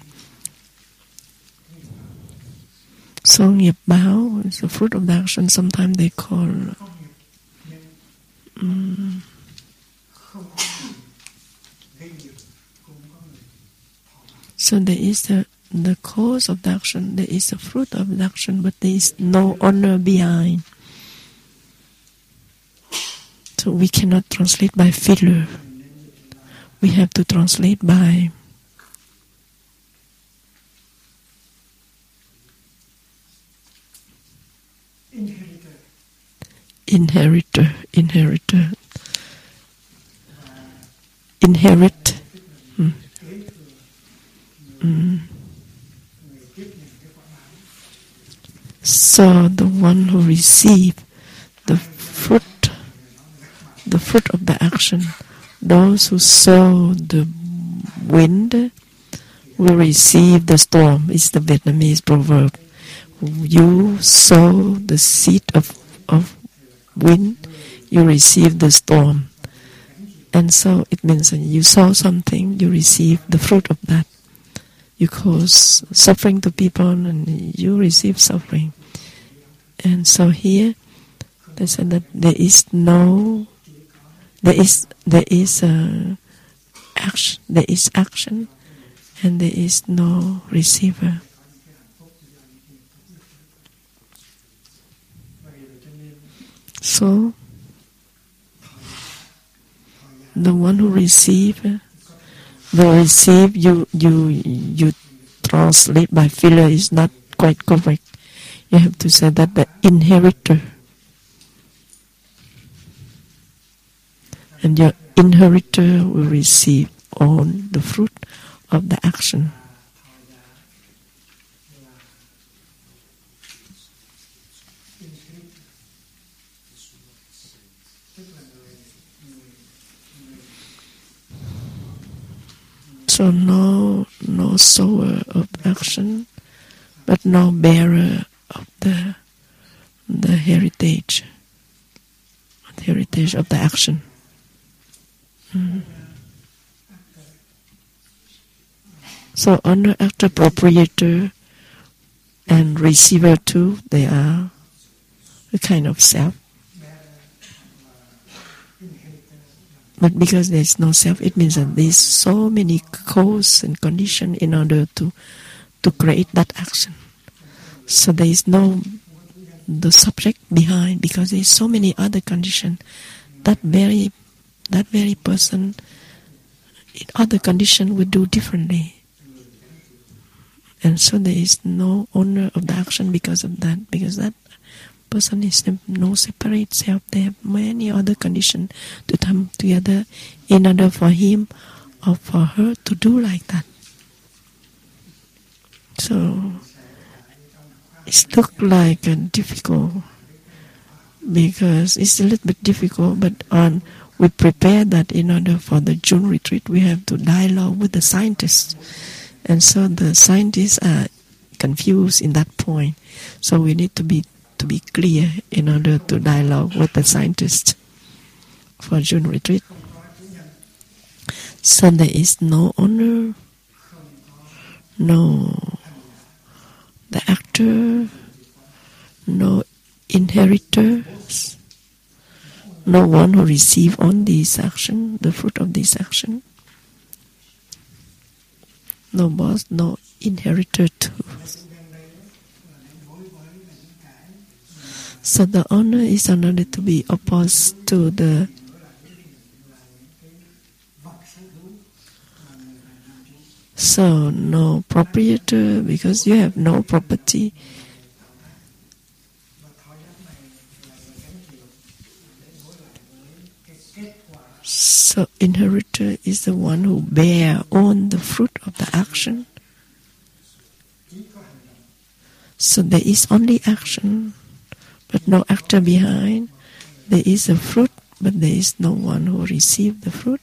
So nghiệp báo is the fruit of the action. Sometimes they call so there is the cause of the action, there is the fruit of the action, but there is no honor behind. So we cannot translate by filler. We have to translate by inheritor. Inherit. So the one who receives the fruit of the action, those who sow the wind will receive the storm. It's the Vietnamese proverb. You sow the seed of wind, you receive the storm. And so it means that you sow something, you receive the fruit of that. You cause suffering to people and you receive suffering. And so here they said that there is action and there is no receiver. So the one who receive you translate by filler is not quite correct. You have to say that the inheritor, and your inheritor will receive all the fruit of the action. So no sower of action, but no bearer of the heritage of the action. So owner, actor, proprietor, and receiver too, they are a kind of self. But because there is no self, it means that there is so many causes and conditions in order to create that action. So there is no the subject behind, because there is so many other conditions. That very person in other conditions would do differently. And so there is no owner of the action because of that. Because that person is no separate self. They have many other conditions to come together in order for him or for her to do like that. So it looks like difficult, because it's a little bit difficult, but we prepare that in order for the June retreat, we have to dialogue with the scientists. And so the scientists are confused in that point. So we need to be clear in order to dialogue with the scientists for June retreat. So there is no owner, no the actor, no inheritors, no one who receive on this action, the fruit of this action. No boss, no inheritor too. So the owner is another to be opposed to the so no proprietor because you have no property. So inheritor is the one who bear on the fruit of the action. So there is only action, but no actor behind. There is a fruit, but there is no one who receives the fruit.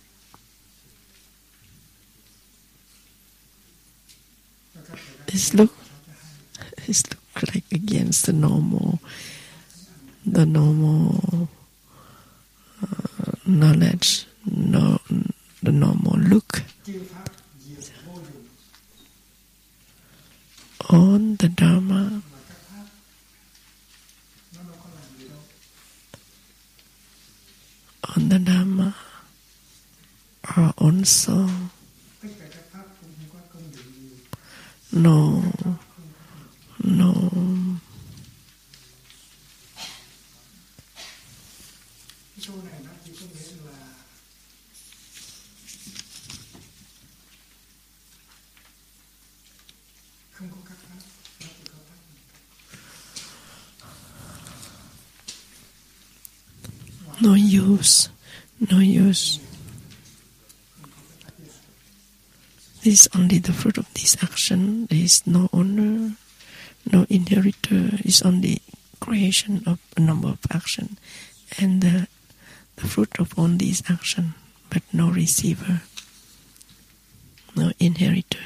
This look like against the normal knowledge, the normal look on the Dharma. On the Dharma are also no no use. This is only the fruit of this action. There is no owner, no inheritor. It's only creation of a number of action, and the fruit of all these action, but no receiver, no inheritor.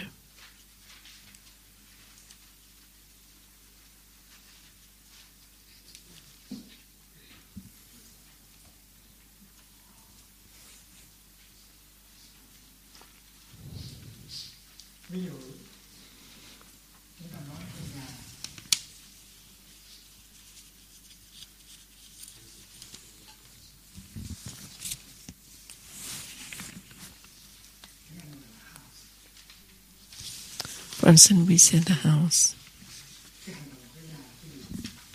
Ví dụ chúng ta nói cái nhà For instance, we say the house. cái hành động cái nhà cái gì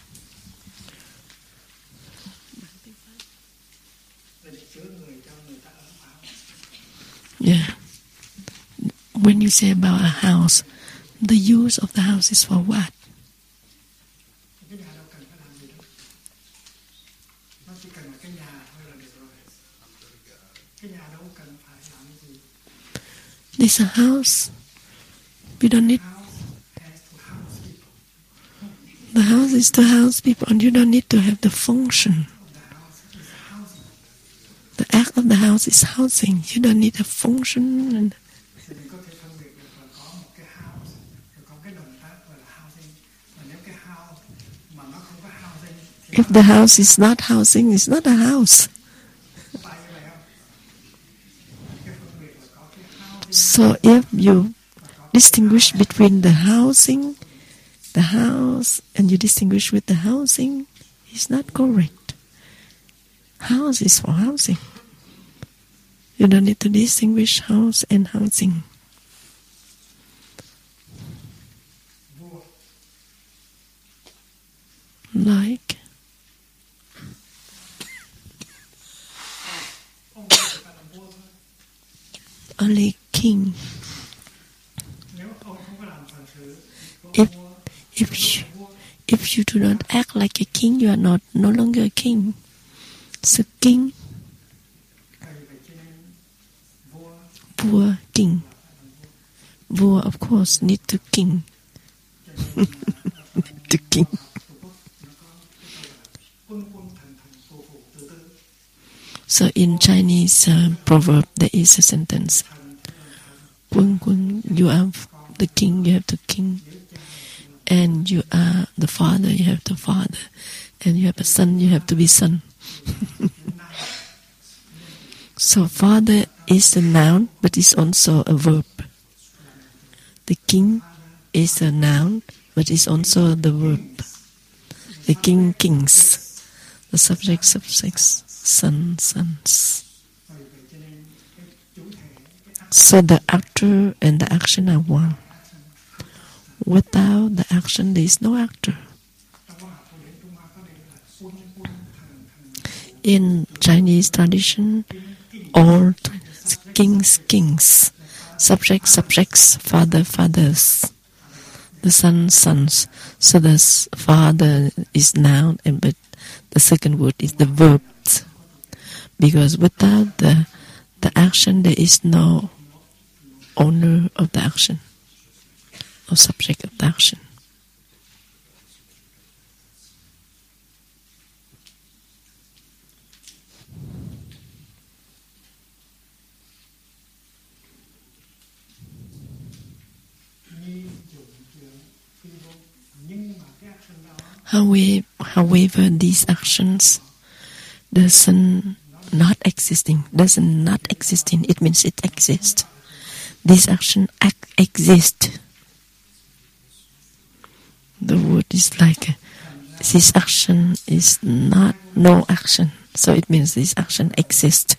là để chứa người cho người ta ở vào. Yeah. When you say about a house, the use of the house is for what? Cái nhà đâu cần phải làm gì đâu. Nó chỉ cần là cái nhà thôi là được rồi. Cái nhà đâu cần phải làm gì. This a house. We don't need. The house is to house people, and you don't need to have the function. The act of the house is housing. You don't need a function. And if the house is not housing, it's not a house. So if you distinguish between the housing, the house, and you distinguish with the housing, it's not correct. House is for housing. You don't need to distinguish house and housing. Like only king. If you do not act like a king, you are no longer a king. So king, vua, king. Vua, of course, need to king. To king. So in Chinese proverb, there is a sentence. Quân, you are the king, you have to king. and you are the father, you have the father, and you have a son, you have to be son. So father is a noun, but it's also a verb. The king is a noun, but it's also the verb. The king, kings. The subject, subjects. Son, sons. So the actor and the action are one. Without the action, there is no actor. In Chinese tradition, all kings, kings. Subject, subjects. Father, fathers. The son, sons. So the father is noun, but the second word is the verb. Because without the action, there is no owner of the action, no subject of the action. However, these actions doesn't not existing. It means it exists. This action exist. The word is like this action is not no action. So it means this action exists.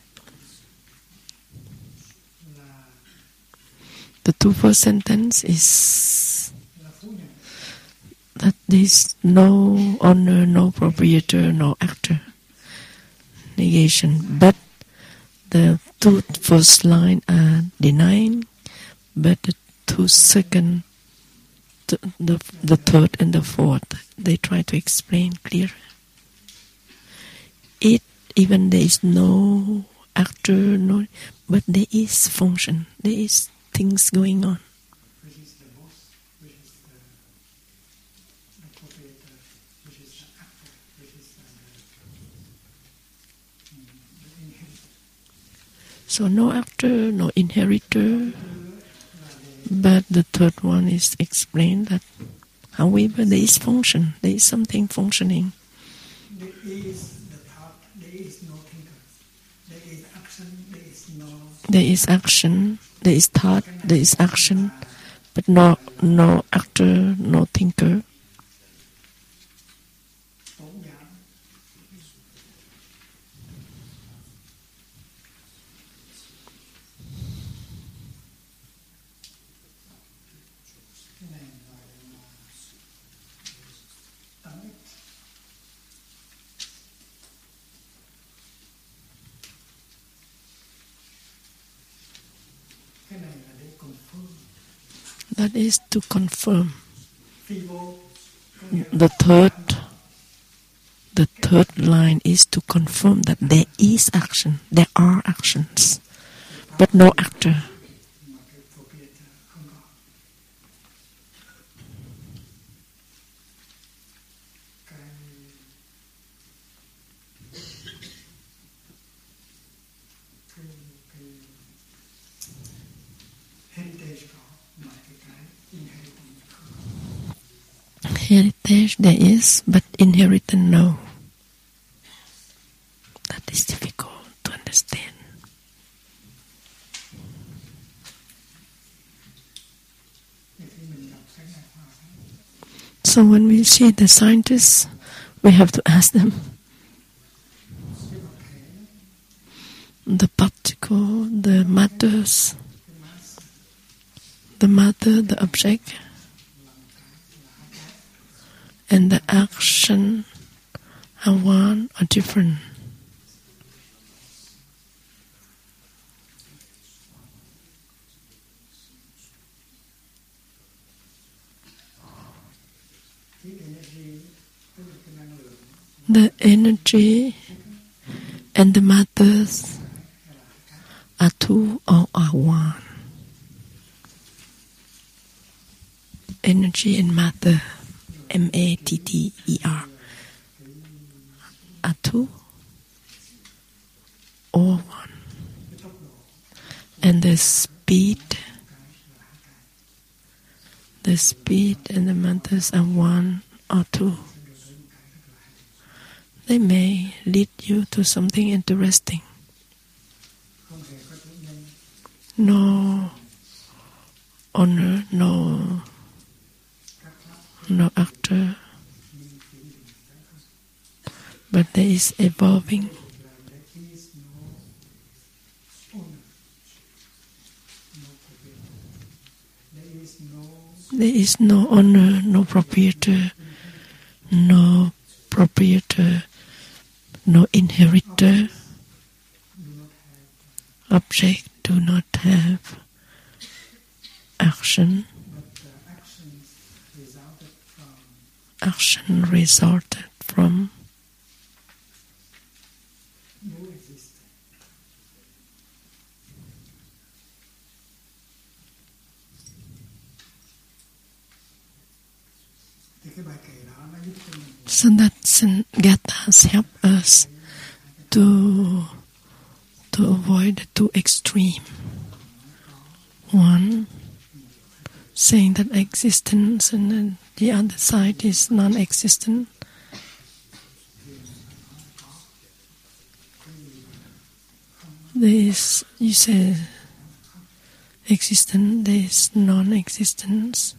The two first sentence is that there is no owner, no proprietor, no actor. Negation. But the two first line are denying, but the two second, the third and the fourth, they try to explain clearer. Even there is no actor, but there is function, there is things going on. So no actor, no inheritor, but the third one is explained that however there is function, there is something functioning. There is the thought, there is no thinker. There is action, there is no... There is action, there is thought, there is action, but no actor, no thinker. That is to confirm. The third line is to confirm that there is action, there are actions, but no actor. Heritage there is, but inheritance no. That is difficult to understand. So when we see the scientists, we have to ask them. The particle, the matters, the matter, the object, and the action are one or different. The energy and the matters are two or are one. Energy and matter, matter, are two or one. And the speed, the speed and the matters are one or two. They may lead you to something interesting. No honor, no actor, but there is evolving. There is no owner, no proprietor, no inheritor. Object do not have action. Action resulted from so that Gathas help us to avoid the two extreme. One, saying that existence, and then the other side is non-existent. There is, you say, existence, there is non-existence.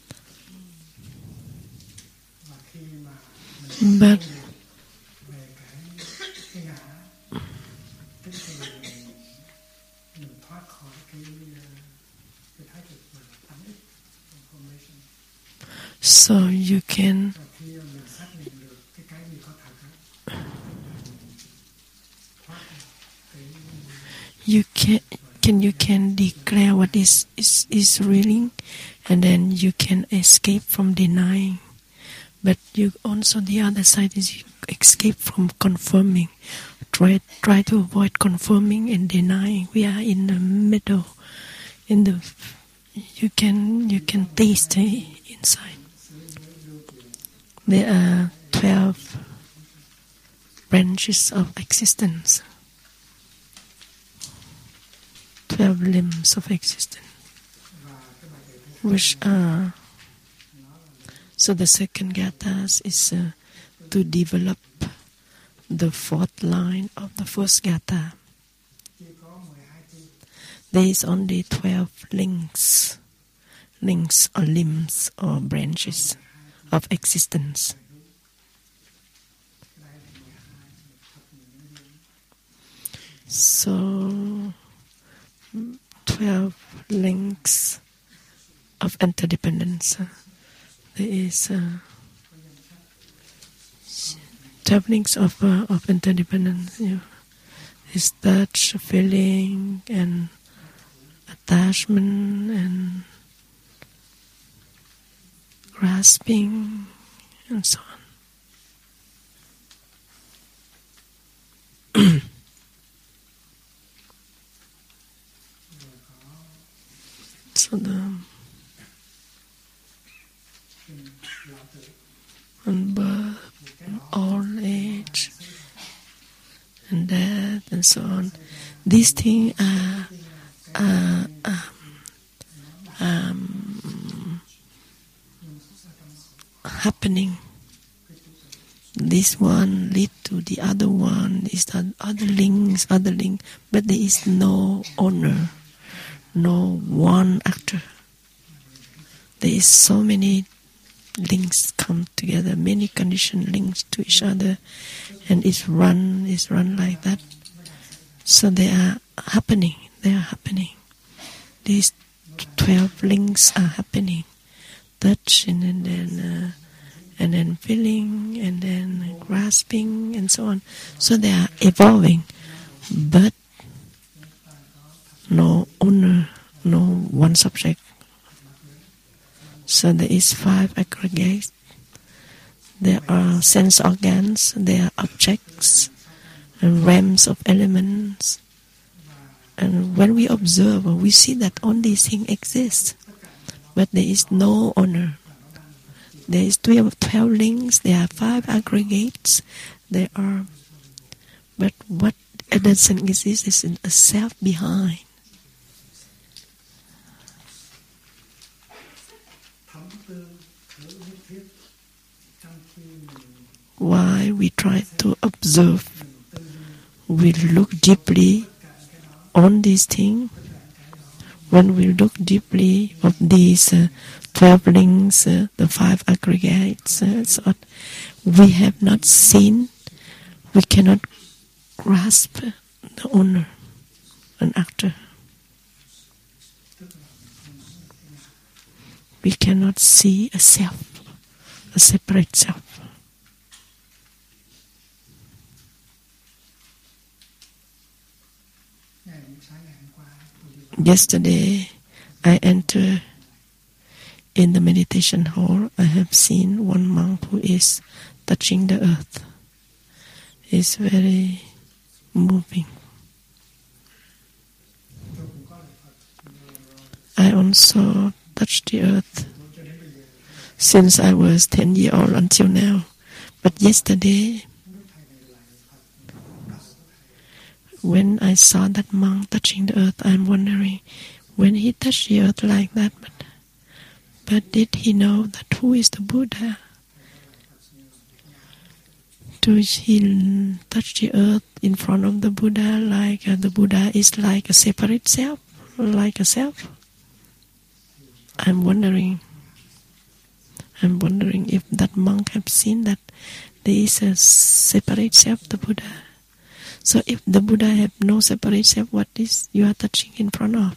But so you can declare what is real, and then you can escape from denying. But you also, the other side is you escape from confirming. Try to avoid confirming and denying. We are in the middle. You can taste it inside. There are 12 branches of existence. 12 limbs of existence, which are. So the second gathas is to develop the fourth line of the first gatha. There is only 12 links or limbs or branches of existence. So 12 links of interdependence. There is 12 links of interdependence. Is touch, feeling, and attachment, and grasping, and so on. So and birth, and old age, and death, and so on. These things are happening. This one lead to the other one. Is the other link, but there is no owner, no one actor. There is so many links come together, many conditioned links to each other, and it's run like that. So they are happening. These 12 links are happening. Touch, and then feeling, and then grasping, and so on. So they are evolving, but no owner, no one subject. So there is 5 aggregates. There are sense organs, there are objects, and realms of elements. And when we observe, we see that all these things exist, but there is no owner. There is 12 links, there are 5 aggregates, but what doesn't exist is a self behind. we try to observe, we look deeply on these things. When we look deeply of these 12 links, the 5 aggregates, so we have not seen, we cannot grasp the owner and actor. We cannot see a self, a separate self. Yesterday, I entered in the meditation hall. I have seen one monk who is touching the earth. It's very moving. I also touched the earth since I was 10 years old until now. But yesterday, when I saw that monk touching the earth, I'm wondering, when he touched the earth like that, but did he know that who is the Buddha? Did he touch the earth in front of the Buddha like the Buddha is like a separate self, like a self? I'm wondering if that monk have seen that there is a separate self, the Buddha. So if the Buddha have no separate self, what is you are touching in front of?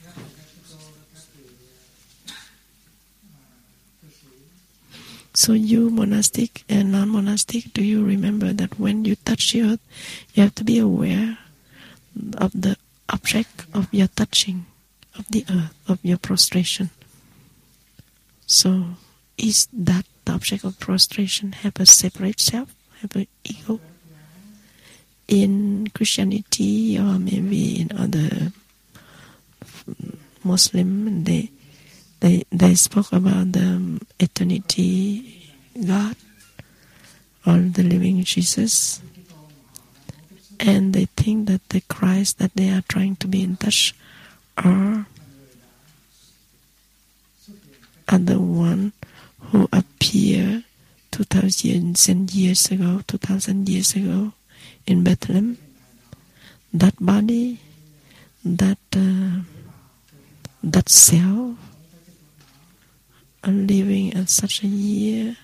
So you monastic and non-monastic, do you remember that when you touch the earth, you have to be aware of the object of your touching of the earth, of your prostration. So is that the object of prostration have a separate self, have an ego? In Christianity or maybe in other Muslim, they spoke about the eternity God or the living Jesus, and they think that the Christ that they are trying to be in touch are the one who appeared 2,000 years ago in Bethlehem. That body, that self, living at such a year,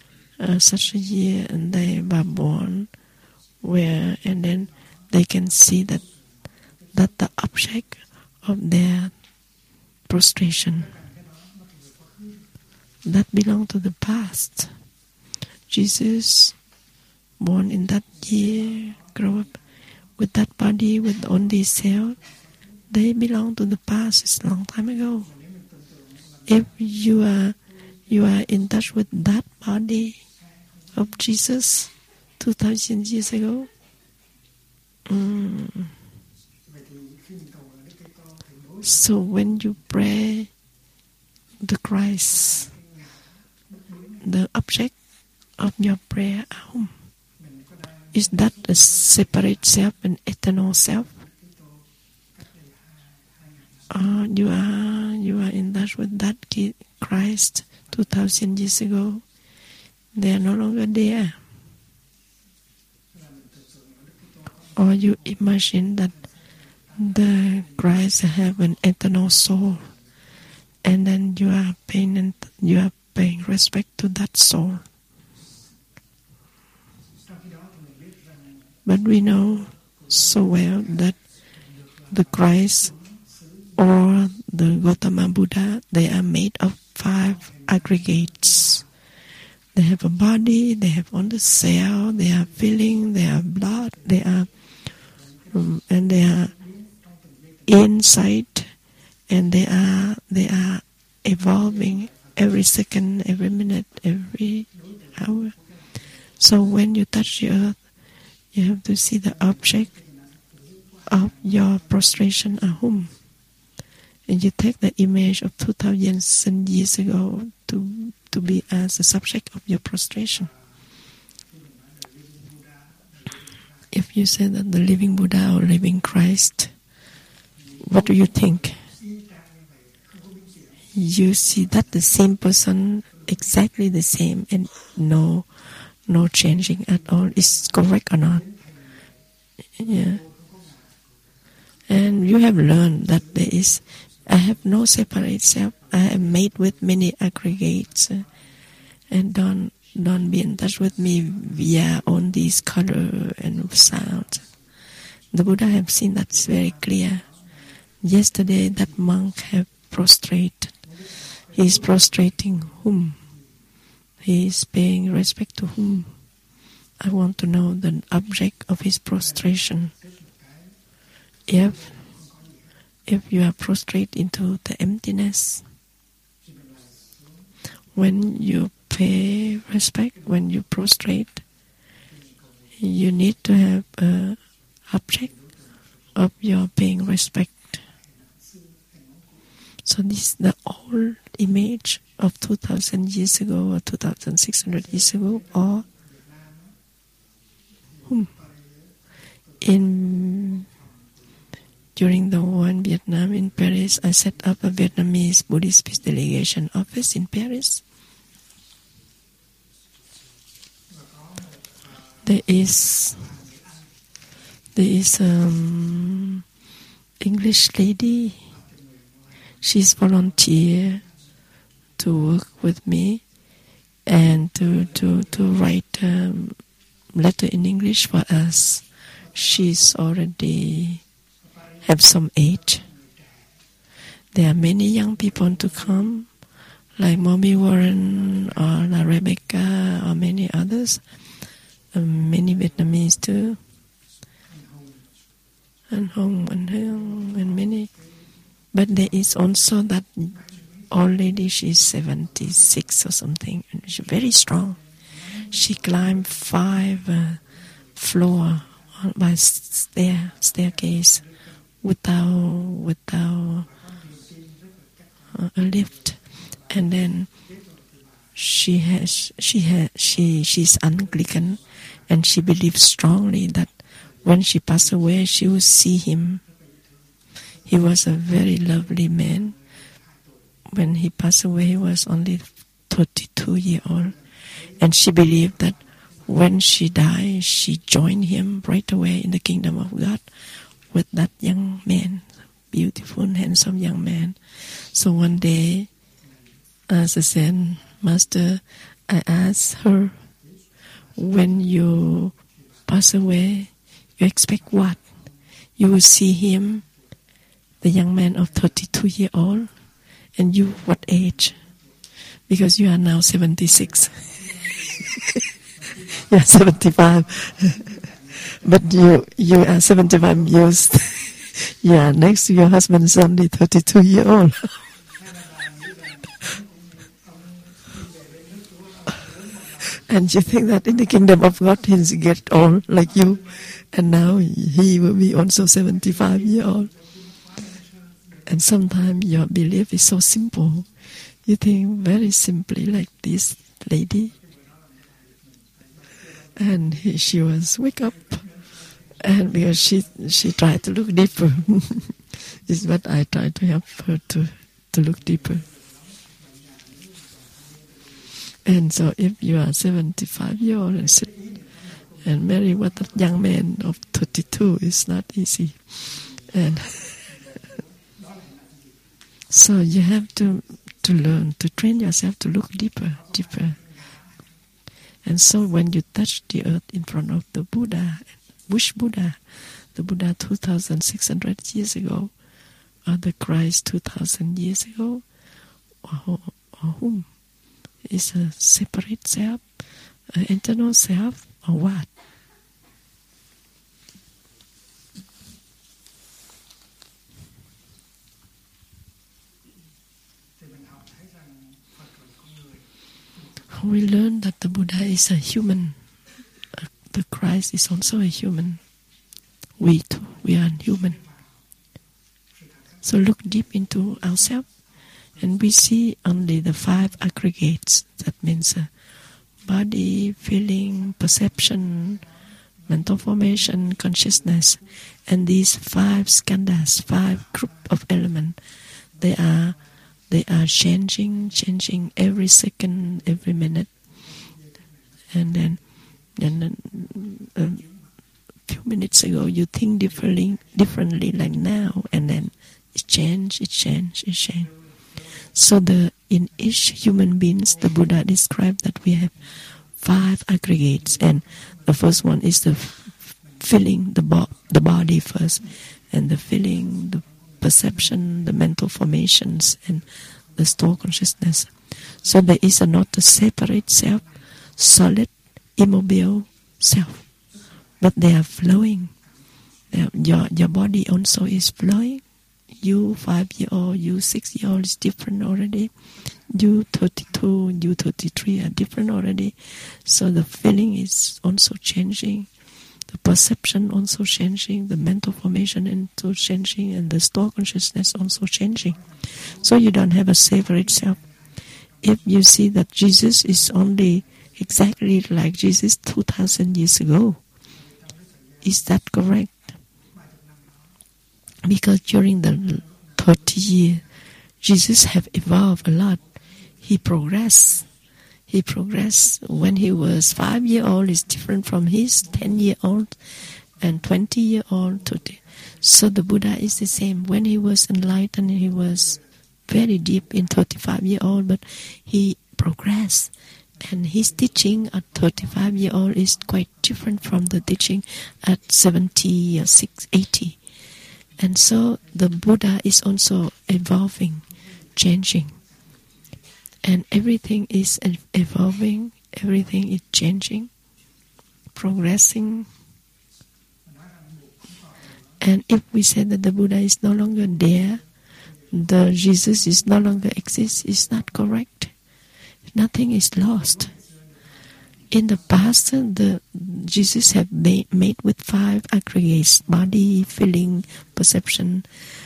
and they were born where, and then they can see that the object of their prostration that belong to the past. Jesus, born in that year, grow up with that body, with only cell, they belong to the past. It's a long time ago. If you are in touch with that body of Jesus 2,000 years ago, so when you pray the Christ, the object of your prayer, is that a separate self, an eternal self? You are in touch with that Christ 2,000 years ago. They are no longer there. Or you imagine that the Christ have an eternal soul, and then you are paying respect to that soul. But we know so well that the Christ or the Gautama Buddha, they are made of 5 aggregates. They have a body, they have on the cell, they have feeling, they have blood, they are and they are insight, and they are evolving every second, every minute, every hour. So when you touch the earth, you have to see the object of your prostration, Ahum. And you take the image of 2,000 years ago to be as the subject of your prostration. If you say that the living Buddha or living Christ, what do you think? You see that the same person, exactly the same, and no no changing at all. Is correct or not? Yeah. And you have learned that there is, I have no separate self. I am made with many aggregates, and don't be in touch with me via all these color and sound. The Buddha have seen that's very clear. Yesterday that monk have prostrated. He is prostrating whom? He is paying respect to whom? I want to know the object of his prostration. If you are prostrate into the emptiness, when you pay respect, when you prostrate, you need to have an object of your paying respect. So this is the old image of 2,000 years ago or 2,600 years ago, or whom? During the war in Vietnam, in Paris, I set up a Vietnamese Buddhist Peace Delegation office in Paris. There is English lady. She's volunteer to work with me and to write letter in English for us. She's already have some age. There are many young people to come, like Mommy Warren or La Rebecca or many others, many Vietnamese too, and Hong and Hung and many. But there is also that old lady, she's 76 or something, and she's very strong. She climbed 5 floors by staircase without a lift, and then she's Anglican, and she believes strongly that when she passed away, she will see him. He was a very lovely man. When he passed away, he was only 32 years old. And she believed that when she died, she joined him right away in the kingdom of God with that young man, beautiful, handsome young man. So one day, as a Zen master, I asked her, when you pass away, you expect what? You will see him, the young man of 32 years old, and you what age? Because you are now 76. You are 75. But you are 75 years. Yeah, next to your husband is only 32 years old. And you think that in the kingdom of God he'll get old like you, and now he will be also 75 years old. And sometimes your belief is so simple. You think very simply like this lady. And she was wake up, and because she tried to look deeper. Is what I try to help her to look deeper. And so if you are 75 years old and sit and marry what a young man of 32 is not easy. And so you have to learn, to train yourself to look deeper. And so when you touch the earth in front of the Buddha, which Buddha? The Buddha 2,600 years ago, or the Christ 2,000 years ago, or whom? Is a separate self, an internal self, or what? We learn that the Buddha is a human. The Christ is also a human. We too, we are human. So look deep into ourselves, and we see only the 5 aggregates. That means body, feeling, perception, mental formation, consciousness. And these 5 skandhas, 5 group of elements, they are changing every second, every minute. And then And then a few minutes ago you think differently like now, and then it change. So in each human beings, the Buddha described that we have 5 aggregates, and the first one is the feeling, the body first, and the feeling, the perception, the mental formations, and the store consciousness. So there is not a separate self, solid, immobile self, but they are flowing. Your body also is flowing. You 5-year-old, you 6-year-old is different already. You 32, you 33 are different already. So the feeling is also changing. The perception also changing. The mental formation also changing. And the store consciousness also changing. So you don't have a separate self. If you see that Jesus is only exactly like Jesus 2,000 years ago, is that correct? Because during the 30 years, Jesus have evolved a lot. He progressed. When he was 5-year-old is different from his 10-year-old and 20-year-old. So the Buddha is the same. When he was enlightened, he was very deep in 35-year-old, but he progressed. And his teaching at 35-year-old is quite different from the teaching at 70 or 80. And so the Buddha is also evolving, changing. And everything is evolving, everything is changing, progressing. And if we say that the Buddha is no longer there, the Jesus is no longer exists, it's not correct. Nothing is lost. In the past, the Jesus have made with 5 aggregates: body, feeling, perception,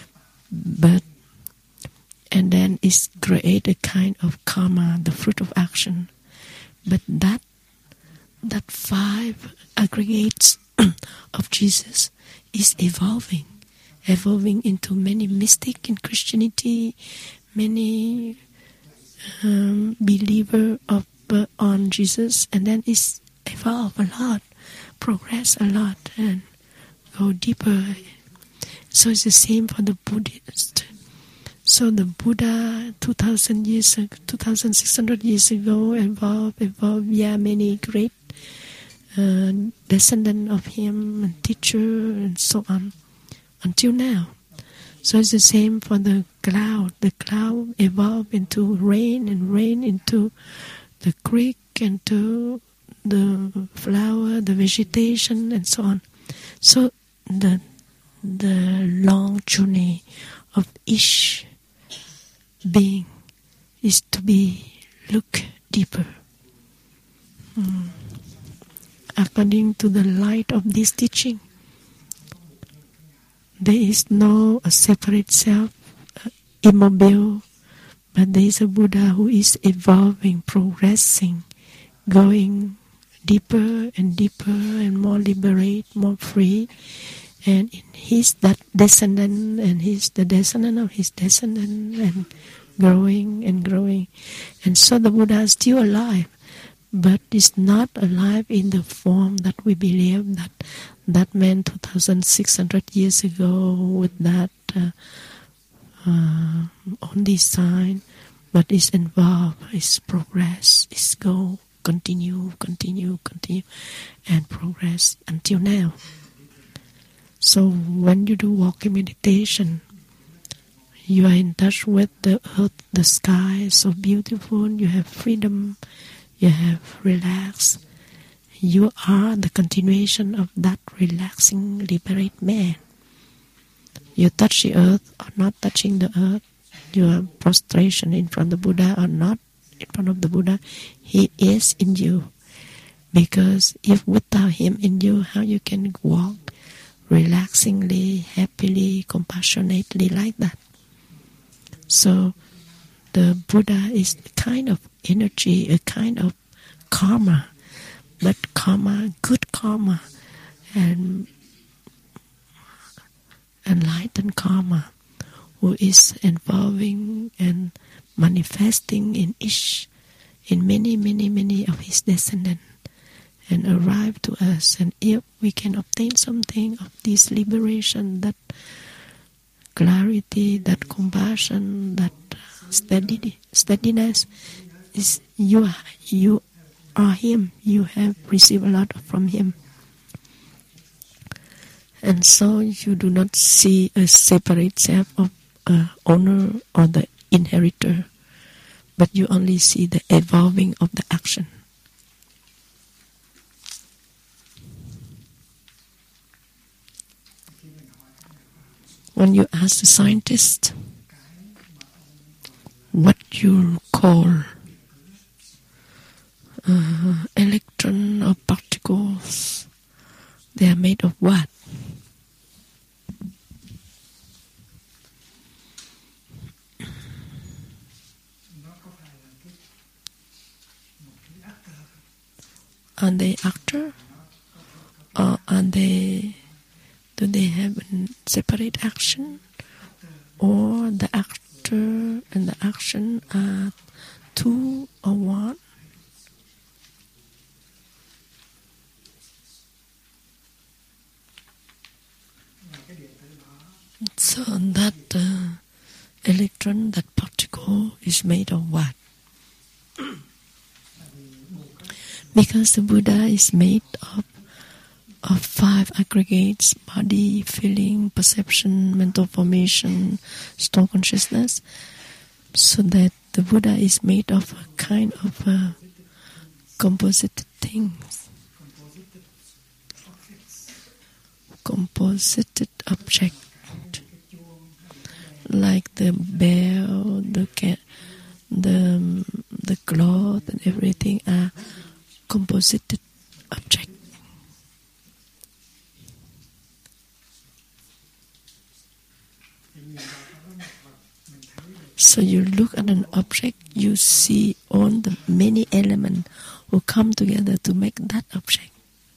and then it create a kind of karma, the fruit of action. But that 5 aggregates of Jesus is evolving into many mystic in Christianity, many believer on Jesus, and then it's evolve a lot, progress a lot, and go deeper. So it's the same for the Buddhist. So the Buddha 2,600 years ago evolved. Yeah, many great descendants of him, and teacher, and so on, until now. So it's the same for the cloud. The cloud evolved into rain, and rain into the creek, into the flower, the vegetation, and so on. So the long journey of each being is to be look deeper. According to the light of this teaching, there is no a separate self, immobile, but there is a Buddha who is evolving, progressing, going deeper and deeper and more liberate, more free. And in his that descendant, and he's the descendant of his descendant, and growing and growing. And so the Buddha is still alive, but is not alive in the form that we believe that man 2,600 years ago with that only sign, but is involved, is progress, is go, continue, and progress until now. So when you do walking meditation, you are in touch with the earth, the sky, so beautiful, you have freedom, you have relaxed. You are the continuation of that relaxing, liberate man. You touch the earth or not touching the earth, your prostration in front of the Buddha or not in front of the Buddha, he is in you. Because if without him in you, how you can walk relaxingly, happily, compassionately like that? So the Buddha is a kind of energy, a kind of karma, but karma, good karma, and enlightened karma, who is involving and manifesting in many of his descendants, and arrive to us. And if we can obtain something of this liberation, that clarity, that compassion, that steadiness, is you are Him. You have received a lot from Him. And so you do not see a separate self of owner or the inheritor, but you only see the evolving of the action. When you ask the scientist what you call electron or particles, they are made of what? Are they actor? Or are they? Do they have a separate action? Or the actor and the action are two or one? So that electron, that particle, is made of what? Because the Buddha is made of 5 aggregates: body, feeling, perception, mental formation, strong consciousness. So that the Buddha is made of a kind of composite things, composited object, like the bell, the cloth, and everything are composited object. So you look at an object, you see all the many elements who come together to make that object.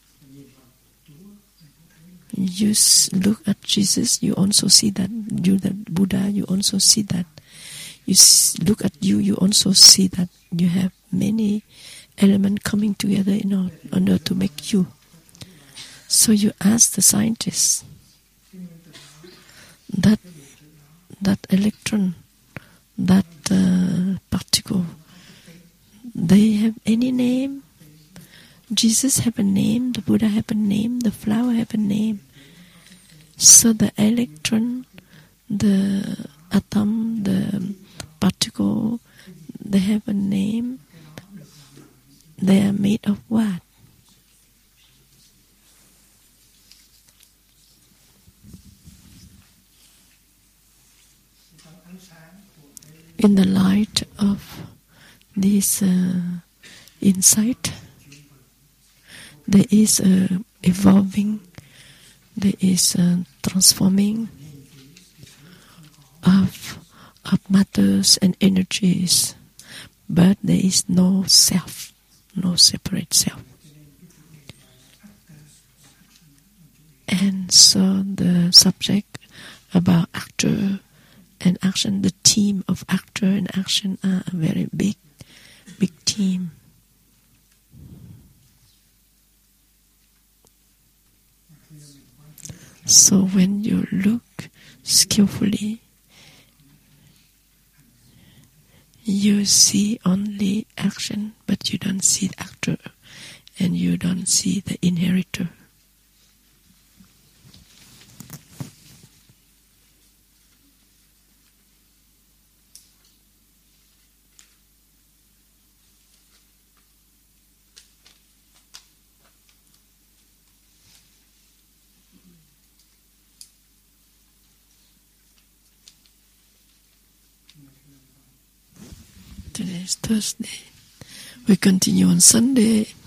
You look at Jesus, you also see that. You, the Buddha, you also see that. You look at you also see that you have many elements coming together in order to make you. So you ask the scientists that electron, that particle, they have any name? Jesus have a name, the Buddha have a name, the flower have a name. So the electron, the atom, the particle, they have a name. They are made of what? In the light of this insight, there is evolving, there is transforming of matters and energies, but there is no self, no separate self. And so the subject about actor and action, the theme of actor and action are a very big theme. So when you look skillfully, you see only action, but you don't see the actor, and you don't see the inheritor. Today is Thursday. We continue on Sunday.